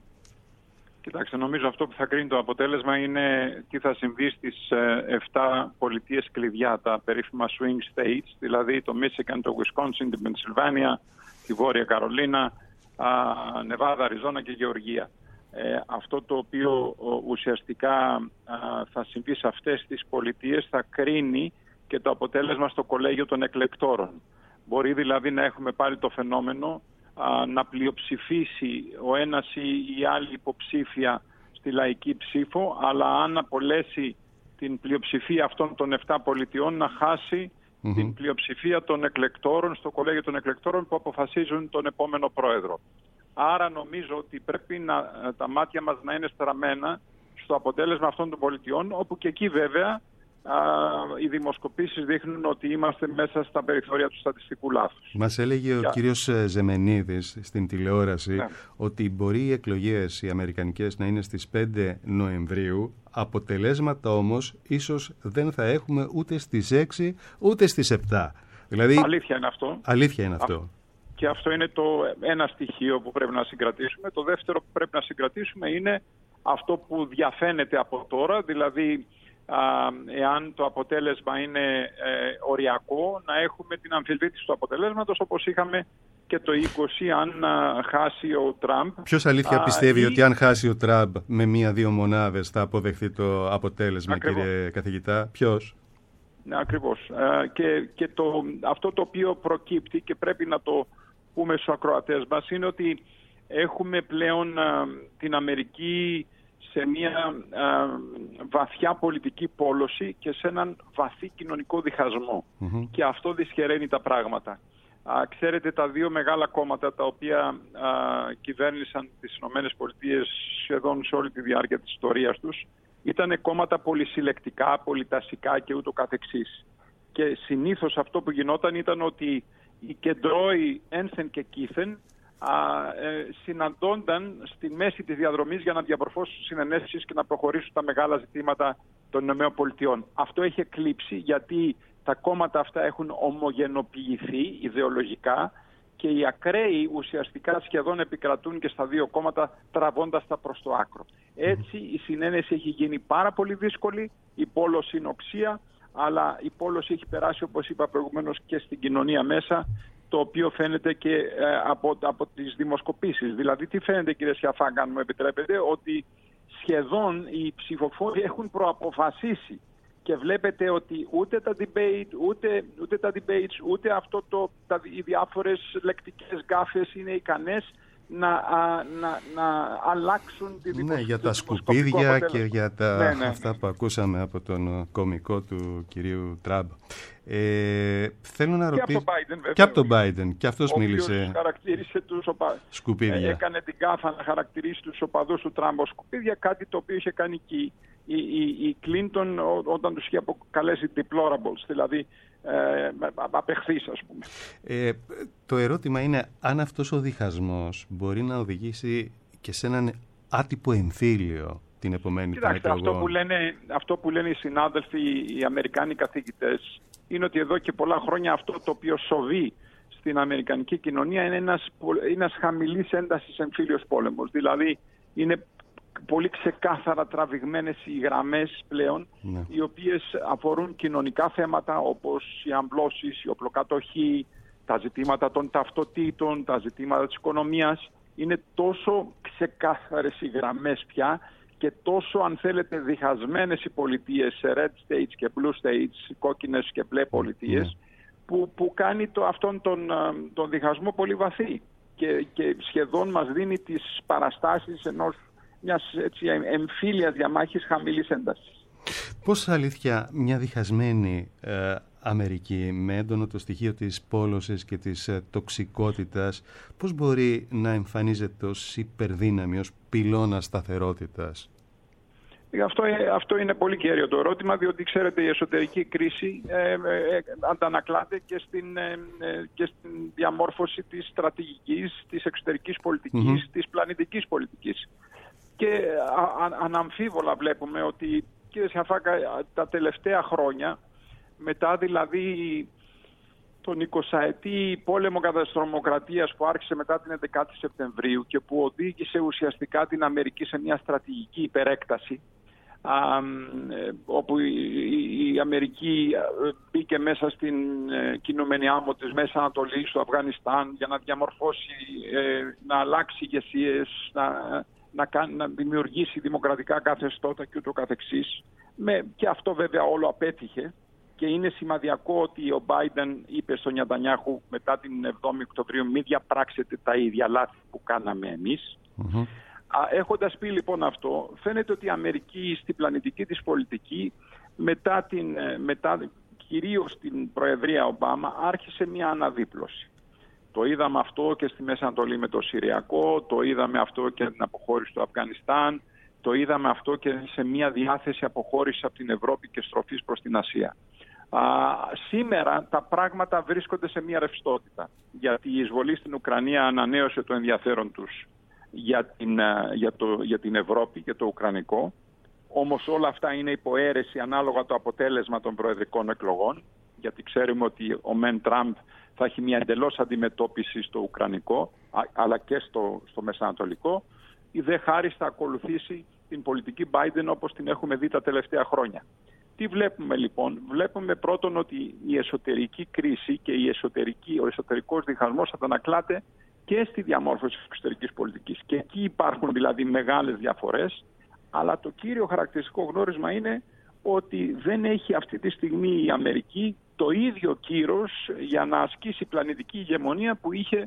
Κοιτάξτε, νομίζω αυτό που θα κρίνει το αποτέλεσμα είναι τι θα συμβεί στις εφτά πολιτείες κλειδιά, τα περίφημα swing states, δηλαδή το Michigan, το Wisconsin, την Pennsylvania, τη Βόρεια Καρολίνα, Νεβάδα, Αριζόνα και Γεωργία. Ε, αυτό το οποίο ουσιαστικά α, θα συμβεί σε αυτές τις πολιτείες θα κρίνει και το αποτέλεσμα στο κολέγιο των εκλεκτόρων. Μπορεί δηλαδή να έχουμε πάλι το φαινόμενο να πλειοψηφίσει ο ένας ή η άλλη υποψήφια στη λαϊκή ψήφο, αλλά αν απολέσει την πλειοψηφία αυτών των εφτά πολιτιών να χάσει mm-hmm. την πλειοψηφία των εκλεκτόρων στο κολέγιο των εκλεκτόρων που αποφασίζουν τον επόμενο πρόεδρο. Άρα νομίζω ότι πρέπει να, τα μάτια μας να είναι στραμμένα στο αποτέλεσμα αυτών των πολιτιών, όπου και εκεί βέβαια οι δημοσκοπήσεις δείχνουν ότι είμαστε μέσα στα περιθώρια του στατιστικού λάθους. Μας έλεγε ο yeah. κύριος Ζεμενίδης στην τηλεόραση yeah. ότι μπορεί οι εκλογές οι αμερικανικές να είναι στις πέντε Νοεμβρίου, αποτελέσματα όμως ίσως δεν θα έχουμε ούτε στις έξι ούτε στις επτά. Δηλαδή, αλήθεια είναι αυτό. Αλήθεια είναι αυτό. Και αυτό είναι το ένα στοιχείο που πρέπει να συγκρατήσουμε. Το δεύτερο που πρέπει να συγκρατήσουμε είναι αυτό που διαφαίνεται από τώρα, δηλαδή εάν το αποτέλεσμα είναι ε, οριακό, να έχουμε την αμφισβήτηση του αποτελέσματος, όπως είχαμε και το είκοσι αν α, χάσει ο Τραμπ. Ποιος αλήθεια α, πιστεύει ή... ότι αν χάσει ο Τραμπ με μία-δύο μονάδες θα αποδεχθεί το αποτέλεσμα? Ακριβώς. Κύριε καθηγητά, ποιος? Ναι, ακριβώς. Ε, και και το, αυτό το οποίο προκύπτει και πρέπει να το πούμε στους ακροατές μας είναι ότι έχουμε πλέον α, την Αμερική σε μια α, βαθιά πολιτική πόλωση και σε έναν βαθύ κοινωνικό διχασμό. Mm-hmm. Και αυτό δυσχεραίνει τα πράγματα. Α, ξέρετε, τα δύο μεγάλα κόμματα τα οποία α, κυβέρνησαν τις ΗΠΑ σχεδόν σε όλη τη διάρκεια της ιστορίας τους ήταν κόμματα πολυσυλλεκτικά, πολυτασικά και ούτω καθεξής. Και συνήθως αυτό που γινόταν ήταν ότι οι κεντρώοι ένθεν και κήθεν α, ε, συναντώνταν στη μέση της διαδρομής για να διαμορφώσουν συνενέσεις και να προχωρήσουν τα μεγάλα ζητήματα των ΗΠΑ. Αυτό έχει εκλείψει γιατί τα κόμματα αυτά έχουν ομογενοποιηθεί ιδεολογικά και οι ακραίοι ουσιαστικά σχεδόν επικρατούν και στα δύο κόμματα, τραβώντας τα προς το άκρο. Έτσι η συνένεση έχει γίνει πάρα πολύ δύσκολη, η πόλωση είναι οξία, αλλά η πόλωση έχει περάσει, όπως είπα προηγουμένως, και στην κοινωνία μέσα, το οποίο φαίνεται και ε, από, από τις δημοσκοπήσεις. Δηλαδή τι φαίνεται, κύριε Σιαφάγκα, αν μου επιτρέπετε, ότι σχεδόν οι ψηφοφόροι έχουν προαποφασίσει. Και βλέπετε ότι ούτε τα debate, ούτε, ούτε τα debates, ούτε αυτό το, τα, οι διάφορες λεκτικές γκάφες είναι ικανές να, α, να, να αλλάξουν τη δημοσιογραφία. Ναι, για τα σκουπίδια και για τα, ναι, ναι. αυτά που ακούσαμε από τον κωμικό του κυρίου Τραμπ. Ε, θέλω να ρωτήσω... Και από τον Biden, και αυτός ο μίλησε... οποίος χαρακτήρισε τους οπα... σκουπίδια. Έκανε την γκάφα να χαρακτηρίσει τους οπαδούς του Τραμπ ως σκουπίδια, κάτι το οποίο είχε κάνει και η Κλίντον όταν τους είχε αποκαλέσει deplorables, δηλαδή ε, απεχθείς, ας πούμε. Ε, το ερώτημα είναι αν αυτός ο διχασμός μπορεί να οδηγήσει και σε έναν άτυπο εμφύλιο την επομένη των εκλογών. Κοιτάξτε, αυτό που λένε, αυτό που λένε οι συνάδελφοι, οι Αμερικάνοι καθηγητές, είναι ότι εδώ και πολλά χρόνια αυτό το οποίο σοβεί στην Αμερικανική κοινωνία είναι ένας, ένας χαμηλής έντασης εμφύλιος πόλεμος. Δηλαδή είναι πολύ ξεκάθαρα τραβηγμένες οι γραμμές πλέον, ναι. οι οποίες αφορούν κοινωνικά θέματα όπως οι αμπλώσεις, η οπλοκατοχή, τα ζητήματα των ταυτοτήτων, τα ζητήματα της οικονομίας. Είναι τόσο ξεκάθαρες οι γραμμές πια και τόσο, αν θέλετε, διχασμένες οι πολιτείες σε red states και blue states, κόκκινες και μπλε πολιτείες, mm. που, που κάνει το, αυτόν τον, τον διχασμό πολύ βαθύ και, και σχεδόν μας δίνει τις παραστάσεις ενός μιας έτσι, εμφύλιας διαμάχης χαμηλής έντασης. Πώς αλήθεια μια διχασμένη ε, Αμερική με έντονο το στοιχείο της πόλωσης και της ε, τοξικότητας, πώς μπορεί να εμφανίζεται ως υπερδύναμη, ως πυλώνα σταθερότητας? Αυτό, αυτό είναι πολύ κέριο το ερώτημα, διότι ξέρετε η εσωτερική κρίση ε, ε, αντανακλάται και στην, ε, και στην διαμόρφωση της στρατηγικής, της εξωτερικής πολιτικής, mm-hmm. της πλανητικής πολιτικής. Και α, αναμφίβολα βλέπουμε ότι, κύριε Σιαφάκα, τα τελευταία χρόνια, μετά δηλαδή τον εικοσαετή πόλεμο κατά της τρομοκρατίας που άρχισε μετά την έντεκα Σεπτεμβρίου και που οδήγησε ουσιαστικά την Αμερική σε μια στρατηγική υπερέκταση, α, όπου η, η Αμερική μπήκε μέσα στην ε, κινούμενη άμμο της Μέσης Ανατολής, στο Αφγανιστάν, για να διαμορφώσει, ε, να αλλάξει ηγεσίες, να... Να, κάνει, να δημιουργήσει δημοκρατικά καθεστώτα και ούτω καθεξής. Με, και αυτό βέβαια όλο απέτυχε και είναι σημαδιακό ότι ο Biden είπε στον Νετανιάχου μετά την εβδόμη Οκτωβρίου μην διαπράξετε τα ίδια λάθη που κάναμε εμείς. Mm-hmm. Α, έχοντας πει λοιπόν αυτό, φαίνεται ότι η Αμερική στην πλανητική της πολιτική μετά, την, μετά κυρίως την Προεδρία Ομπάμα άρχισε μια αναδίπλωση. Το είδαμε αυτό και στη Μέση Ανατολή με το Συριακό, το είδαμε αυτό και την αποχώρηση του Αφγανιστάν, το είδαμε αυτό και σε μια διάθεση αποχώρησης από την Ευρώπη και στροφής προς την Ασία. Α, σήμερα τα πράγματα βρίσκονται σε μια ρευστότητα, γιατί η εισβολή στην Ουκρανία ανανέωσε το ενδιαφέρον τους για την, για το, για την Ευρώπη και το Ουκρανικό. Όμως όλα αυτά είναι υποαίρεση ανάλογα το αποτέλεσμα των προεδρικών εκλογών, γιατί ξέρουμε ότι ο Μεν Τραμπ θα έχει μια εντελώς αντιμετώπιση στο Ουκρανικό, αλλά και στο, στο Μεσανατολικό. Η Δε Χάρις θα ακολουθήσει την πολιτική Biden όπως την έχουμε δει τα τελευταία χρόνια. Τι βλέπουμε λοιπόν? Βλέπουμε πρώτον ότι η εσωτερική κρίση και η εσωτερική, ο εσωτερικός διχασμός αντανακλάται και στη διαμόρφωση της εξωτερικής πολιτικής. Και εκεί υπάρχουν δηλαδή μεγάλες διαφορές, αλλά το κύριο χαρακτηριστικό γνώρισμα είναι ότι δεν έχει αυτή τη στιγμή η Αμερική το ίδιο κύρος για να ασκήσει πλανητική ηγεμονία που είχε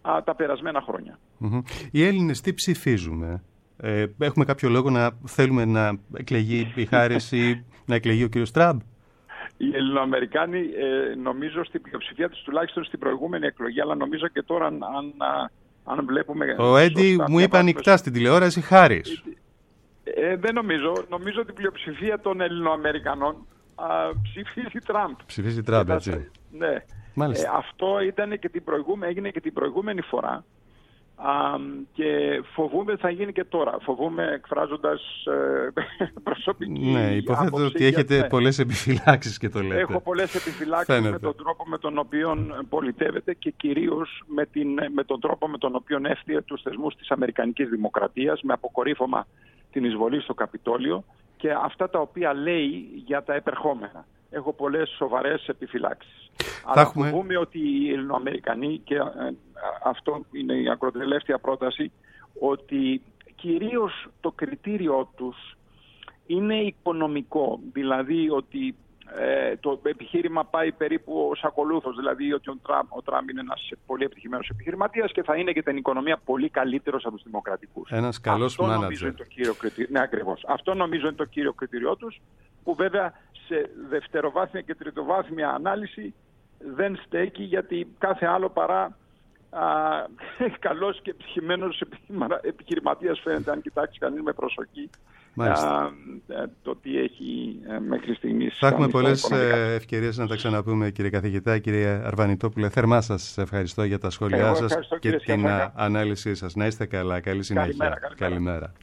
α, τα περασμένα χρόνια. Mm-hmm. Οι Έλληνες τι ψηφίζουμε? Ε, έχουμε κάποιο λόγο να θέλουμε να εκλεγεί η Χάρις ή να εκλεγεί ο κύριος Τραμπ? Οι Ελληνοαμερικάνοι ε, νομίζω στην πλειοψηφία τους, τουλάχιστον στην προηγούμενη εκλογή, αλλά νομίζω και τώρα αν, αν, αν βλέπουμε... Ο Έντι μου είπε ανοιχτά στην τηλεόραση Χάρις. Ε, δεν νομίζω. Νομίζω ότι η πλειοψηφία των Ελληνοαμερικανών α, ψηφίζει Τραμπ. Ψηφίζει Τραμπ, έτσι. Ναι. Ε, αυτό ήταν και την προηγούμενη, έγινε και την προηγούμενη φορά. Α, και φοβούμαι θα γίνει και τώρα. Φοβούμαι εκφράζοντας ε, προσωπική Ναι, υποθέτω άποψη, ότι έχετε ναι. πολλές επιφυλάξεις και το λέτε. Έχω πολλές επιφυλάξεις με τον τρόπο με τον οποίο πολιτεύεται και κυρίως με, την, με τον τρόπο με τον οποίο έφτιαξε τους θεσμούς της Αμερικανικής Δημοκρατίας, με αποκορύφωμα την εισβολή στο Καπιτόλιο και αυτά τα οποία λέει για τα επερχόμενα. Έχω πολλές σοβαρές επιφυλάξεις. Αλλά έχουμε... φοβούμαι ότι οι Ελληνοαμερικανοί, και ε, αυτό είναι η ακροτελεύτια πρόταση, ότι κυρίως το κριτήριό τους είναι οικονομικό. Δηλαδή ότι ε, το επιχείρημα πάει περίπου ως ακολούθως. Δηλαδή ότι ο Τραμπ, ο Τραμπ είναι ένας πολύ επιτυχημένος επιχειρηματίας και θα είναι και την οικονομία πολύ καλύτερος από τους δημοκρατικούς. Ένας καλός αυτό μάνατζερ. Νομίζω είναι το κύριο κριτήριο. Ναι, ακριβώς. Αυτό νομίζω είναι το κύριο κριτήριό τους, που βέβαια σε δευτεροβάθμια και τριτοβάθμια ανάλυση δεν στέκει, γιατί κάθε άλλο παρά α, καλός και επιτυχημένος επιχειρηματίας φαίνεται, αν κοιτάξει κανείς με προσοχή α, το τι έχει μέχρι στιγμής. Θα έχουμε πολλές ευκαιρίες να τα ξαναπούμε, κύριε καθηγητά. Κύριε Αρβανιτόπουλε, θερμά σας ευχαριστώ για τα σχόλιά σας και την Σιαφάκα. Ανάλυση σας. Να είστε καλά. Καλή συνέχεια. Καλημέρα. καλημέρα. καλημέρα.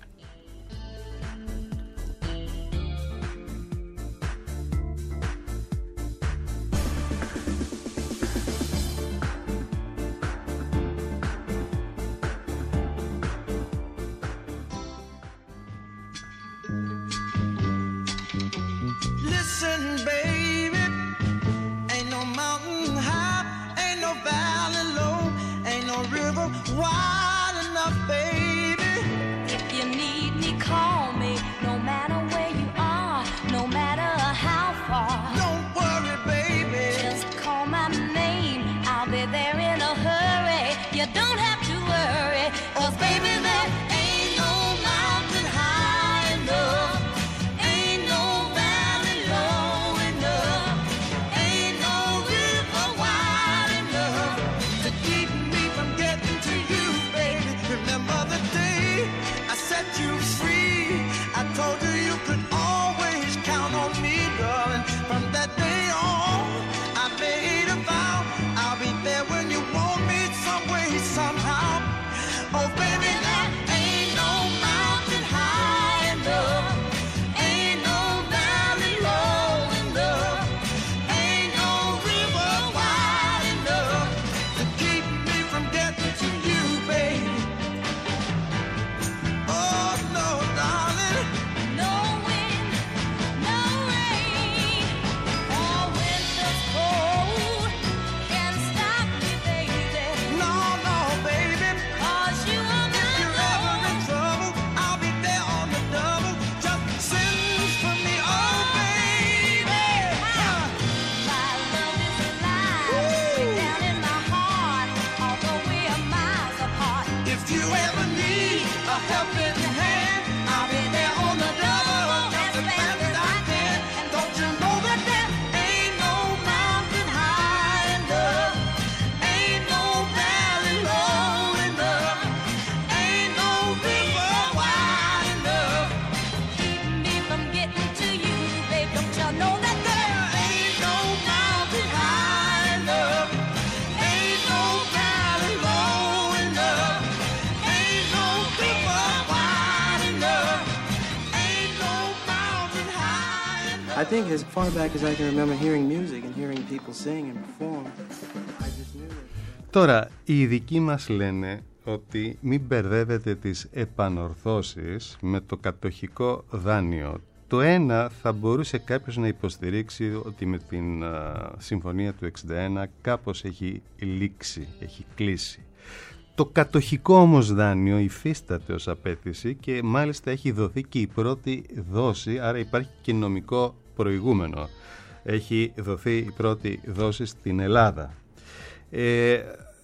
I think as far back as I can remember hearing music and hearing people sing and perform, I just knew that. Τώρα, οι ειδικοί μας λένε ότι μην μπερδεύετε τις επανορθώσεις με το κατοχικό δάνειο. Το ένα θα μπορούσε κάποιος να υποστηρίξει ότι με την α, συμφωνία του εξήντα ένα κάπως έχει λήξει, έχει κλείσει. Το κατοχικό όμως δάνειο υφίσταται ως απέτηση και μάλιστα έχει δοθεί και η πρώτη δόση, άρα υπάρχει και νομικό προηγούμενο. Έχει δοθεί η πρώτη δόση στην Ελλάδα. Ε,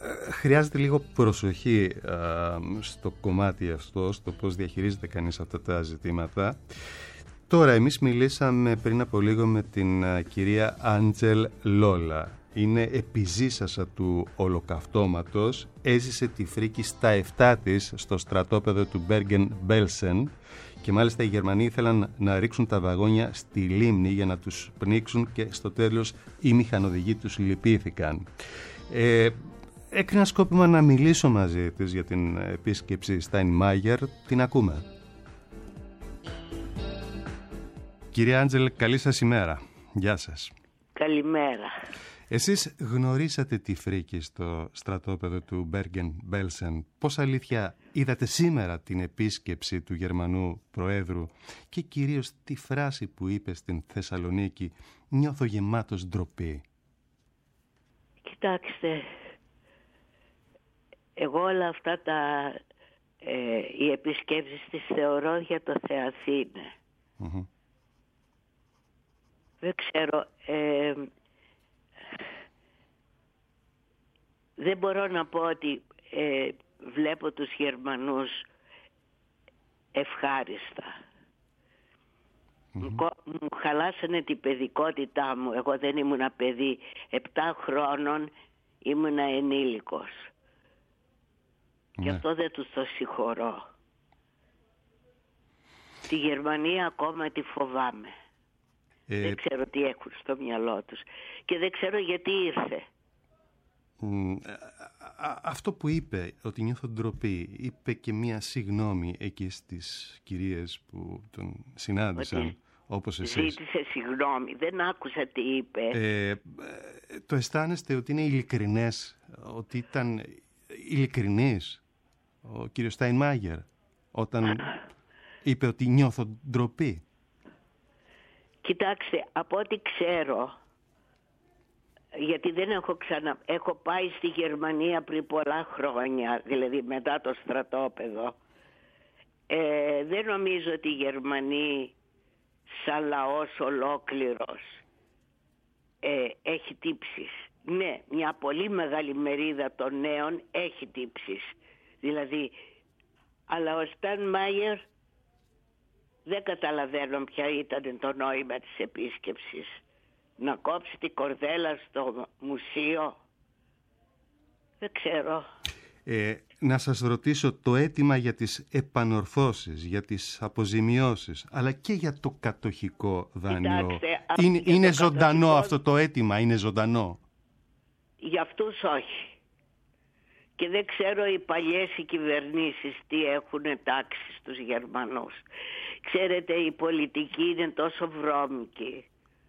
χρειάζεται λίγο προσοχή α, στο κομμάτι αυτό, στο πώς διαχειρίζεται κανείς αυτά τα ζητήματα. Τώρα, εμείς μιλήσαμε πριν από λίγο με την α, κυρία Άντζελ Λόλα. Είναι επιζήσασα του ολοκαυτώματος, έζησε τη φρίκη στα εφτά της στο στρατόπεδο του Μπέργεν-Μπέλσεν και μάλιστα οι Γερμανοί ήθελαν να ρίξουν τα βαγόνια στη λίμνη για να τους πνίξουν και στο τέλος οι μηχανοδηγοί τους λυπήθηκαν. Ε, έκρινα σκόπιμα να μιλήσω μαζί της για την επίσκεψη Στάινμάγερ. Την ακούμε. Κυρία Άντζελ, καλή σας ημέρα. Γεια σας. Καλημέρα. Εσείς γνωρίσατε τη φρίκη στο στρατόπεδο του Μπέργεν-Μπέλσεν. Πώς αλήθεια είδατε σήμερα την επίσκεψη του Γερμανού Προέδρου και κυρίως τη φράση που είπε στην Θεσσαλονίκη «Νιώθω γεμάτος ντροπή»? Κοιτάξτε, εγώ όλα αυτά τα ε, οι επισκέψεις τις θεωρώ για το Θεαθήνε. Mm-hmm. Δεν ξέρω, ε, δεν μπορώ να πω ότι ε, βλέπω τους Γερμανούς ευχάριστα. Mm-hmm. Μου χαλάσανε την παιδικότητά μου. Εγώ δεν ήμουνα παιδί. Επτά χρόνων ήμουνα ενήλικος. Mm-hmm. Και αυτό δεν τους το συγχωρώ. Τη Γερμανία ακόμα τη φοβάμαι. Ε... Δεν ξέρω τι έχουν στο μυαλό τους. Και δεν ξέρω γιατί ήρθε. Mm, α, αυτό που είπε, ότι νιώθω ντροπή, είπε και μία συγγνώμη εκεί στις κυρίες που τον συνάντησαν, ότι όπως εσείς. Ζήτησε συγγνώμη, δεν άκουσα τι είπε. Ε, ε, το αισθάνεστε ότι είναι ειλικρινές, ότι ήταν ειλικρινής ο κύριος Στάινμάγερ όταν είπε ότι νιώθω ντροπή? Κοιτάξτε, από ό,τι ξέρω, γιατί δεν έχω ξανα... έχω πάει στη Γερμανία πριν πολλά χρόνια, δηλαδή μετά το στρατόπεδο. Ε, δεν νομίζω ότι οι Γερμανοί σαν λαός ολόκληρος ε, έχει τύψεις. Ναι, μια πολύ μεγάλη μερίδα των νέων έχει τύψεις. Δηλαδή, αλλά ο Στάινμάγερ δεν καταλαβαίνω ποια ήταν το νόημα της επίσκεψης. Να κόψει την κορδέλα στο μουσείο. Δεν ξέρω. Ε, να σας ρωτήσω, το αίτημα για τις επανορθώσεις, για τις αποζημιώσεις, αλλά και για το κατοχικό δάνειο. Κοιτάξτε, είναι είναι ζωντανό κατοχικό... αυτό το αίτημα, είναι ζωντανό? Για αυτούς όχι. Και δεν ξέρω οι παλιές οι κυβερνήσεις τι έχουν τάξει στους Γερμανούς. Ξέρετε, η πολιτική είναι τόσο βρώμικη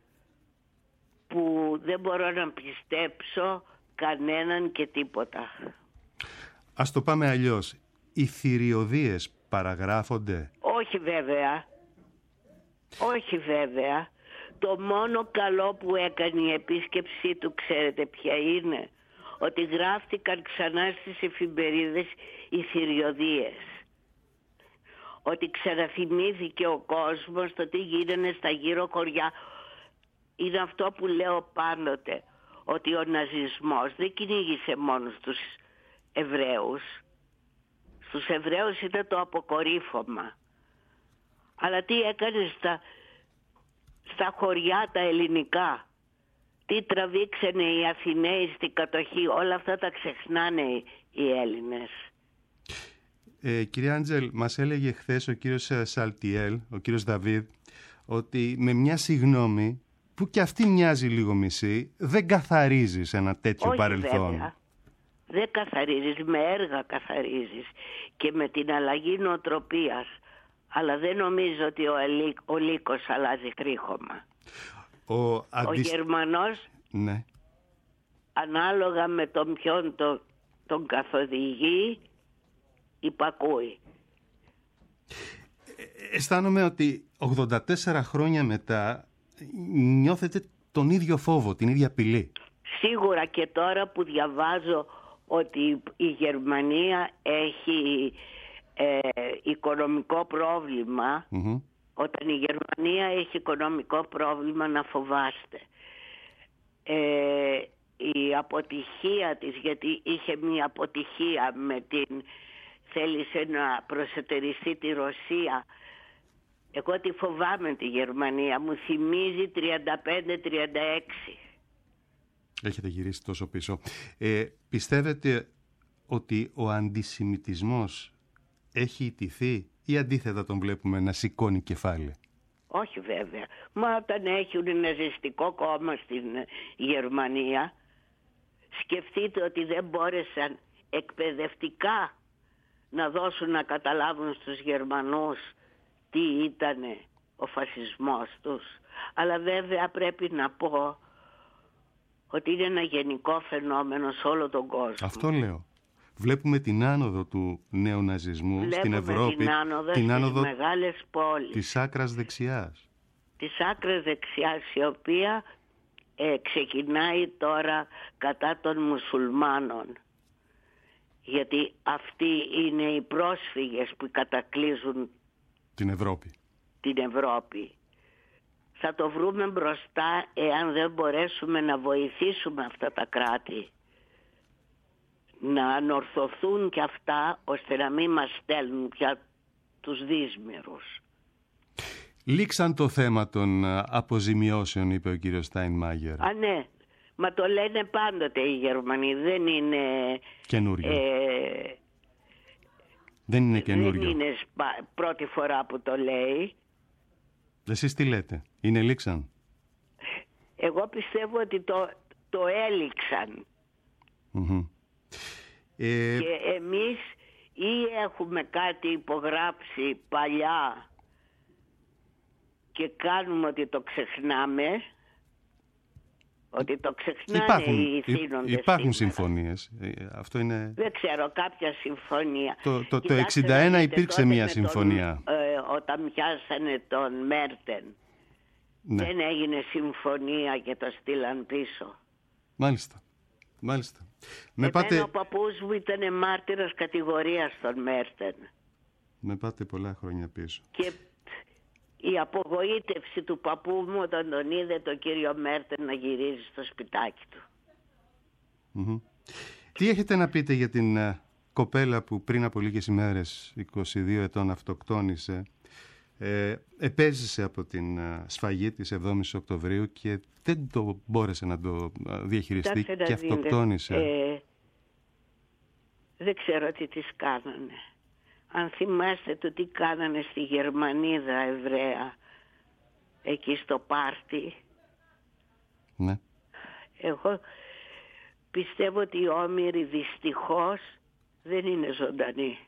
που δεν μπορώ να πιστέψω κανέναν και τίποτα. Ας το πάμε αλλιώς. Οι θηριωδίες παραγράφονται? Όχι βέβαια. Όχι βέβαια. Το μόνο καλό που έκανε η επίσκεψή του, ξέρετε ποια είναι? Ότι γράφτηκαν ξανά στις εφημερίδες οι θηριωδίες. Ότι ξαναθυμήθηκε ο κόσμος το τι γίνανε στα γύρω χωριά. Είναι αυτό που λέω πάντοτε, ότι ο ναζισμός δεν κυνήγησε μόνο στους Εβραίους. Στους Εβραίους ήταν το αποκορύφωμα. Αλλά τι έκανε στα, στα χωριά τα ελληνικά? Τι τραβήξανε οι Αθηναίοι στην κατοχή? Όλα αυτά τα ξεχνάνε οι Έλληνες. Ε, κυρία Άντζελ, μας έλεγε χθες ο κύριος Σαλτιέλ, ο κύριος Δαβίδ, ότι με μια συγγνώμη, που κι αυτή μοιάζει λίγο μισή, δεν καθαρίζεις ένα τέτοιο Όχι, παρελθόν. Βέβαια. Δεν καθαρίζεις, με έργα καθαρίζεις και με την αλλαγή νοοτροπίας. Αλλά δεν νομίζω ότι ο, ελί, ο λύκος αλλάζει τρίχωμα. Ο, αντισ... ο Γερμανός, ναι, ανάλογα με τον ποιον το, τον καθοδηγεί, υπακούει. Ε, αισθάνομαι ότι ογδόντα τέσσερα χρόνια μετά νιώθετε τον ίδιο φόβο, την ίδια απειλή. Σίγουρα, και τώρα που διαβάζω ότι η Γερμανία έχει ε, οικονομικό πρόβλημα, mm-hmm. όταν η Γερμανία έχει οικονομικό πρόβλημα να φοβάστε. Ε, η αποτυχία της, γιατί είχε μια αποτυχία με την, θέλησε να προσετεριστεί τη Ρωσία. Εγώ τη φοβάμαι τη Γερμανία, μου θυμίζει τριάντα πέντε τριάντα έξι. Έχετε γυρίσει τόσο πίσω. Ε, πιστεύετε ότι ο αντισημιτισμός έχει ιτηθεί ή αντίθετα τον βλέπουμε να σηκώνει κεφάλι? Όχι βέβαια. Μα όταν έχουν ναζιστικό κόμμα στην Γερμανία, σκεφτείτε ότι δεν μπόρεσαν εκπαιδευτικά να δώσουν να καταλάβουν στους Γερμανούς τι ήταν ο φασισμός τους. Αλλά βέβαια πρέπει να πω ότι είναι ένα γενικό φαινόμενο σε όλο τον κόσμο. Αυτό λέω. Βλέπουμε την άνοδο του νεοναζισμού Βλέπουμε στην Ευρώπη, την άνοδο, την άνοδο στις μεγάλες πόλεις. Της άκρας δεξιάς. Της άκρας δεξιάς, η οποία ε, ξεκινάει τώρα κατά των μουσουλμάνων. Γιατί αυτοί είναι οι πρόσφυγες που κατακλείζουν την Ευρώπη. Την Ευρώπη. Θα το βρούμε μπροστά εάν δεν μπορέσουμε να βοηθήσουμε αυτά τα κράτη να ανορθωθούν και αυτά, ώστε να μην μας στέλνουν πια τους δύσμερους. Λήξαν το θέμα των αποζημιώσεων, είπε ο κύριος Στάινμάγερ. Α, ναι. Μα το λένε πάντοτε οι Γερμανοί. Δεν είναι καινούριο. Ε, δεν είναι καινούριο. Δεν είναι πρώτη φορά που το λέει. Εσείς τι λέτε? Είναι λήξαν? Εγώ πιστεύω ότι το, το έληξαν. Mm-hmm. Ε... Και εμείς ή έχουμε κάτι υπογράψει παλιά και κάνουμε ότι το ξεχνάμε, ότι το ξεχνάνε υπάρχουν, οι θύνοντες. Υπάρχουν συμφωνίες. Αυτό είναι... Δεν ξέρω, κάποια συμφωνία. Το, το, το εξήντα ένα υπήρξε μια συμφωνία. Τον, ε, όταν πιάσανε τον Μέρτεν. Ναι. Δεν έγινε συμφωνία και το στείλαν πίσω. Μάλιστα. Μάλιστα. Με πάτε... ο παππούς μου ήταν μάρτυρας κατηγορίας στον Μέρτεν. Με πάτε πολλά χρόνια πίσω. Και η απογοήτευση του παππού μου όταν τον είδε τον κύριο Μέρτεν να γυρίζει στο σπιτάκι του. Mm-hmm. Τι έχετε να πείτε για την uh, κοπέλα που πριν από λίγες ημέρες, είκοσι δύο ετών, αυτοκτόνησε, ε, επέζησε από την uh, σφαγή της εβδόμης Οκτωβρίου και δεν το μπόρεσε να το uh, διαχειριστεί και δίντε. αυτοκτόνησε. Ε, δεν ξέρω τι της κάνανε. Αν θυμάστε το τι κάνανε στη Γερμανίδα Εβραία εκεί στο πάρτι. Ναι. Εγώ πιστεύω ότι οι όμηροι δυστυχώς δεν είναι ζωντανοί.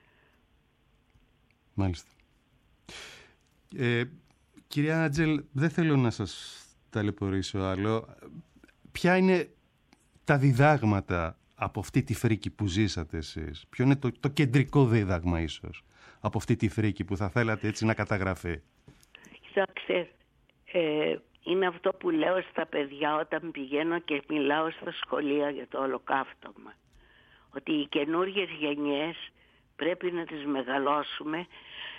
Μάλιστα. Ε, κυρία Άντζελ, δεν θέλω να σας ταλαιπωρήσω άλλο. Ποια είναι τα διδάγματα από αυτή τη φρίκη που ζήσατε εσείς? Ποιο είναι το, το κεντρικό δίδαγμα ίσως από αυτή τη φρίκη που θα θέλατε έτσι να καταγραφεί? Κοιτάξτε, ε, είναι αυτό που λέω στα παιδιά όταν πηγαίνω και μιλάω στα σχολεία για το ολοκαύτωμα. Ότι οι καινούργιες γενιές πρέπει να τις μεγαλώσουμε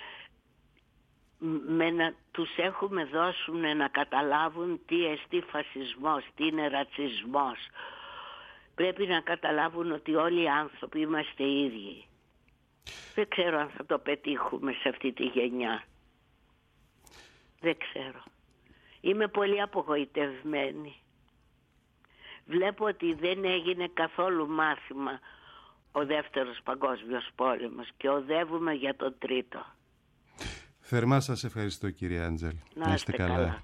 με να τους έχουμε δώσουν να καταλάβουν τι εστί φασισμός, τι είναι ρατσισμός. Πρέπει να καταλάβουν ότι όλοι οι άνθρωποι είμαστε ίδιοι. Δεν ξέρω αν θα το πετύχουμε σε αυτή τη γενιά. Δεν ξέρω. Είμαι πολύ απογοητευμένη. Βλέπω ότι δεν έγινε καθόλου μάθημα ο δεύτερος παγκόσμιος πόλεμος και οδεύουμε για τον τρίτο. Θερμά σας ευχαριστώ, κυρία Άντζελ. Να είστε καλά. καλά.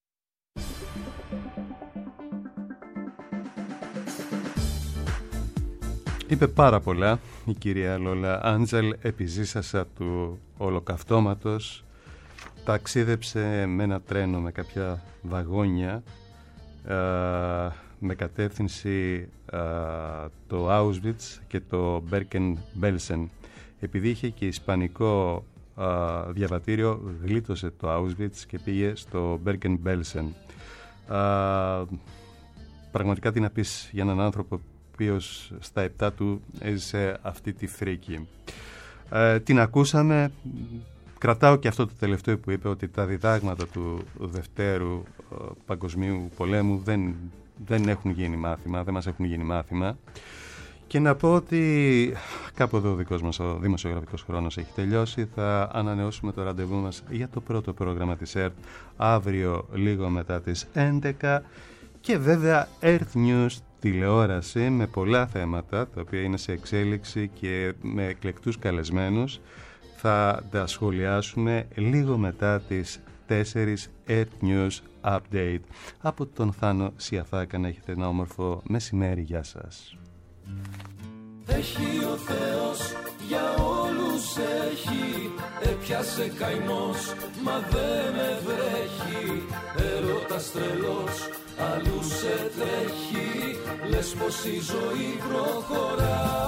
Είπε πάρα πολλά η κυρία Λόλα Άντζελ, επιζήσασα του ολοκαυτώματος, ταξίδεψε με ένα τρένο με κάποια βαγόνια α, με κατεύθυνση α, το Auschwitz και το Bergen-Belsen. Επειδή είχε και ισπανικό α, διαβατήριο, γλίτωσε το Auschwitz και πήγε στο Bergen-Belsen. Α, πραγματικά τι να πεις για έναν άνθρωπο ο οποίος στα επτά του έζησε αυτή τη φρίκη. Ε, την ακούσαμε. Κρατάω και αυτό το τελευταίο που είπε, ότι τα διδάγματα του Δευτέρου ε, Παγκοσμίου Πολέμου δεν δεν έχουν γίνει μάθημα, δεν μας έχουν γίνει μάθημα. Και να πω ότι κάπου εδώ ο δικός μας ο δημοσιογραφικός χρόνος έχει τελειώσει. Θα ανανεώσουμε το ραντεβού μας για το πρώτο πρόγραμμα της ΕΡΤ αύριο λίγο μετά τις έντεκα. Και βέβαια Earth News τηλεόραση με πολλά θέματα τα οποία είναι σε εξέλιξη και με εκλεκτούς καλεσμένους. Θα τα σχολιάσουμε λίγο μετά τις τέσσερις Earth News Update. Από τον Θάνο Σιαφάκα να έχετε ένα όμορφο μεσημέρι. Γεια σας. Έχει ο Θεός για όλους έχει, έπιασε καημός μα δεν με βρέχει. Έρωτας τρελός αλλού σε τρέχει, λες πως η ζωή προχωρά.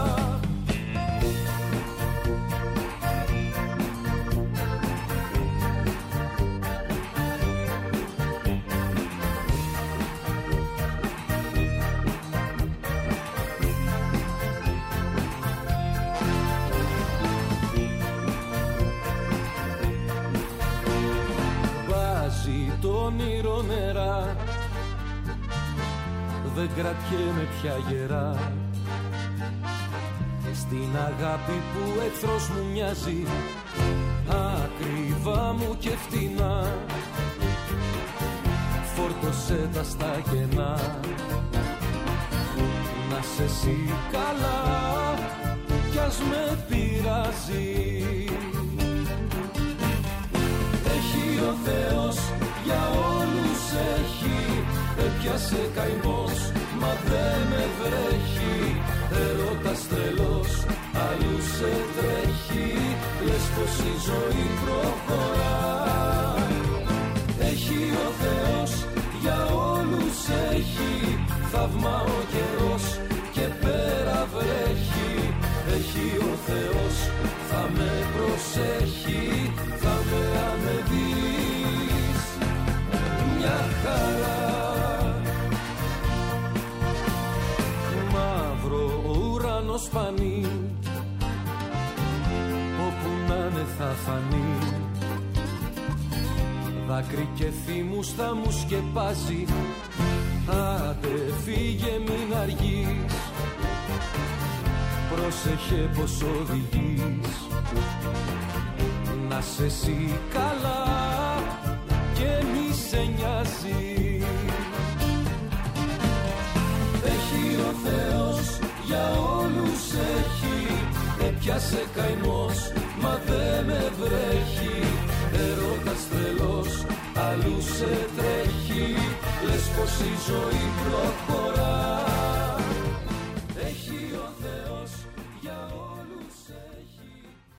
Δεν κρατιέμαι πια γερά, στην αγάπη που εχθρός μου μοιάζει, ακριβά μου και φτηνά. Φόρτωσέ τα στα κενά, να σε εσύ καλά κι ας με πειράζει. Έχει ο Θεός για όλους έχει, έπιασε καημός μα δεν με βρέχει. Έρωτας τρελός αλλού σε τρέχει, λες πως η ζωή προχωρά. Έχει ο Θεός για όλους έχει, θαύμα ο καιρός και πέρα βρέχει. Έχει ο Θεός θα με προσέχει, θα με ανεβείς μια χαρά. Σπανί, όπου να είναι θα φανεί. Δάκρυ και θύμους θα μου σκεπάζει, άντε φύγε μην αργείς. Πρόσεχε πως οδηγείς, να σε εσύ καλά και μη σε νοιάζει. Έχει ο Θεός για όλους έχει, έπιασε καημός μα δεν με βρέχει. Έρωτας τρελός αλλού σε τρέχει, λες πως η ζωή προχωρά.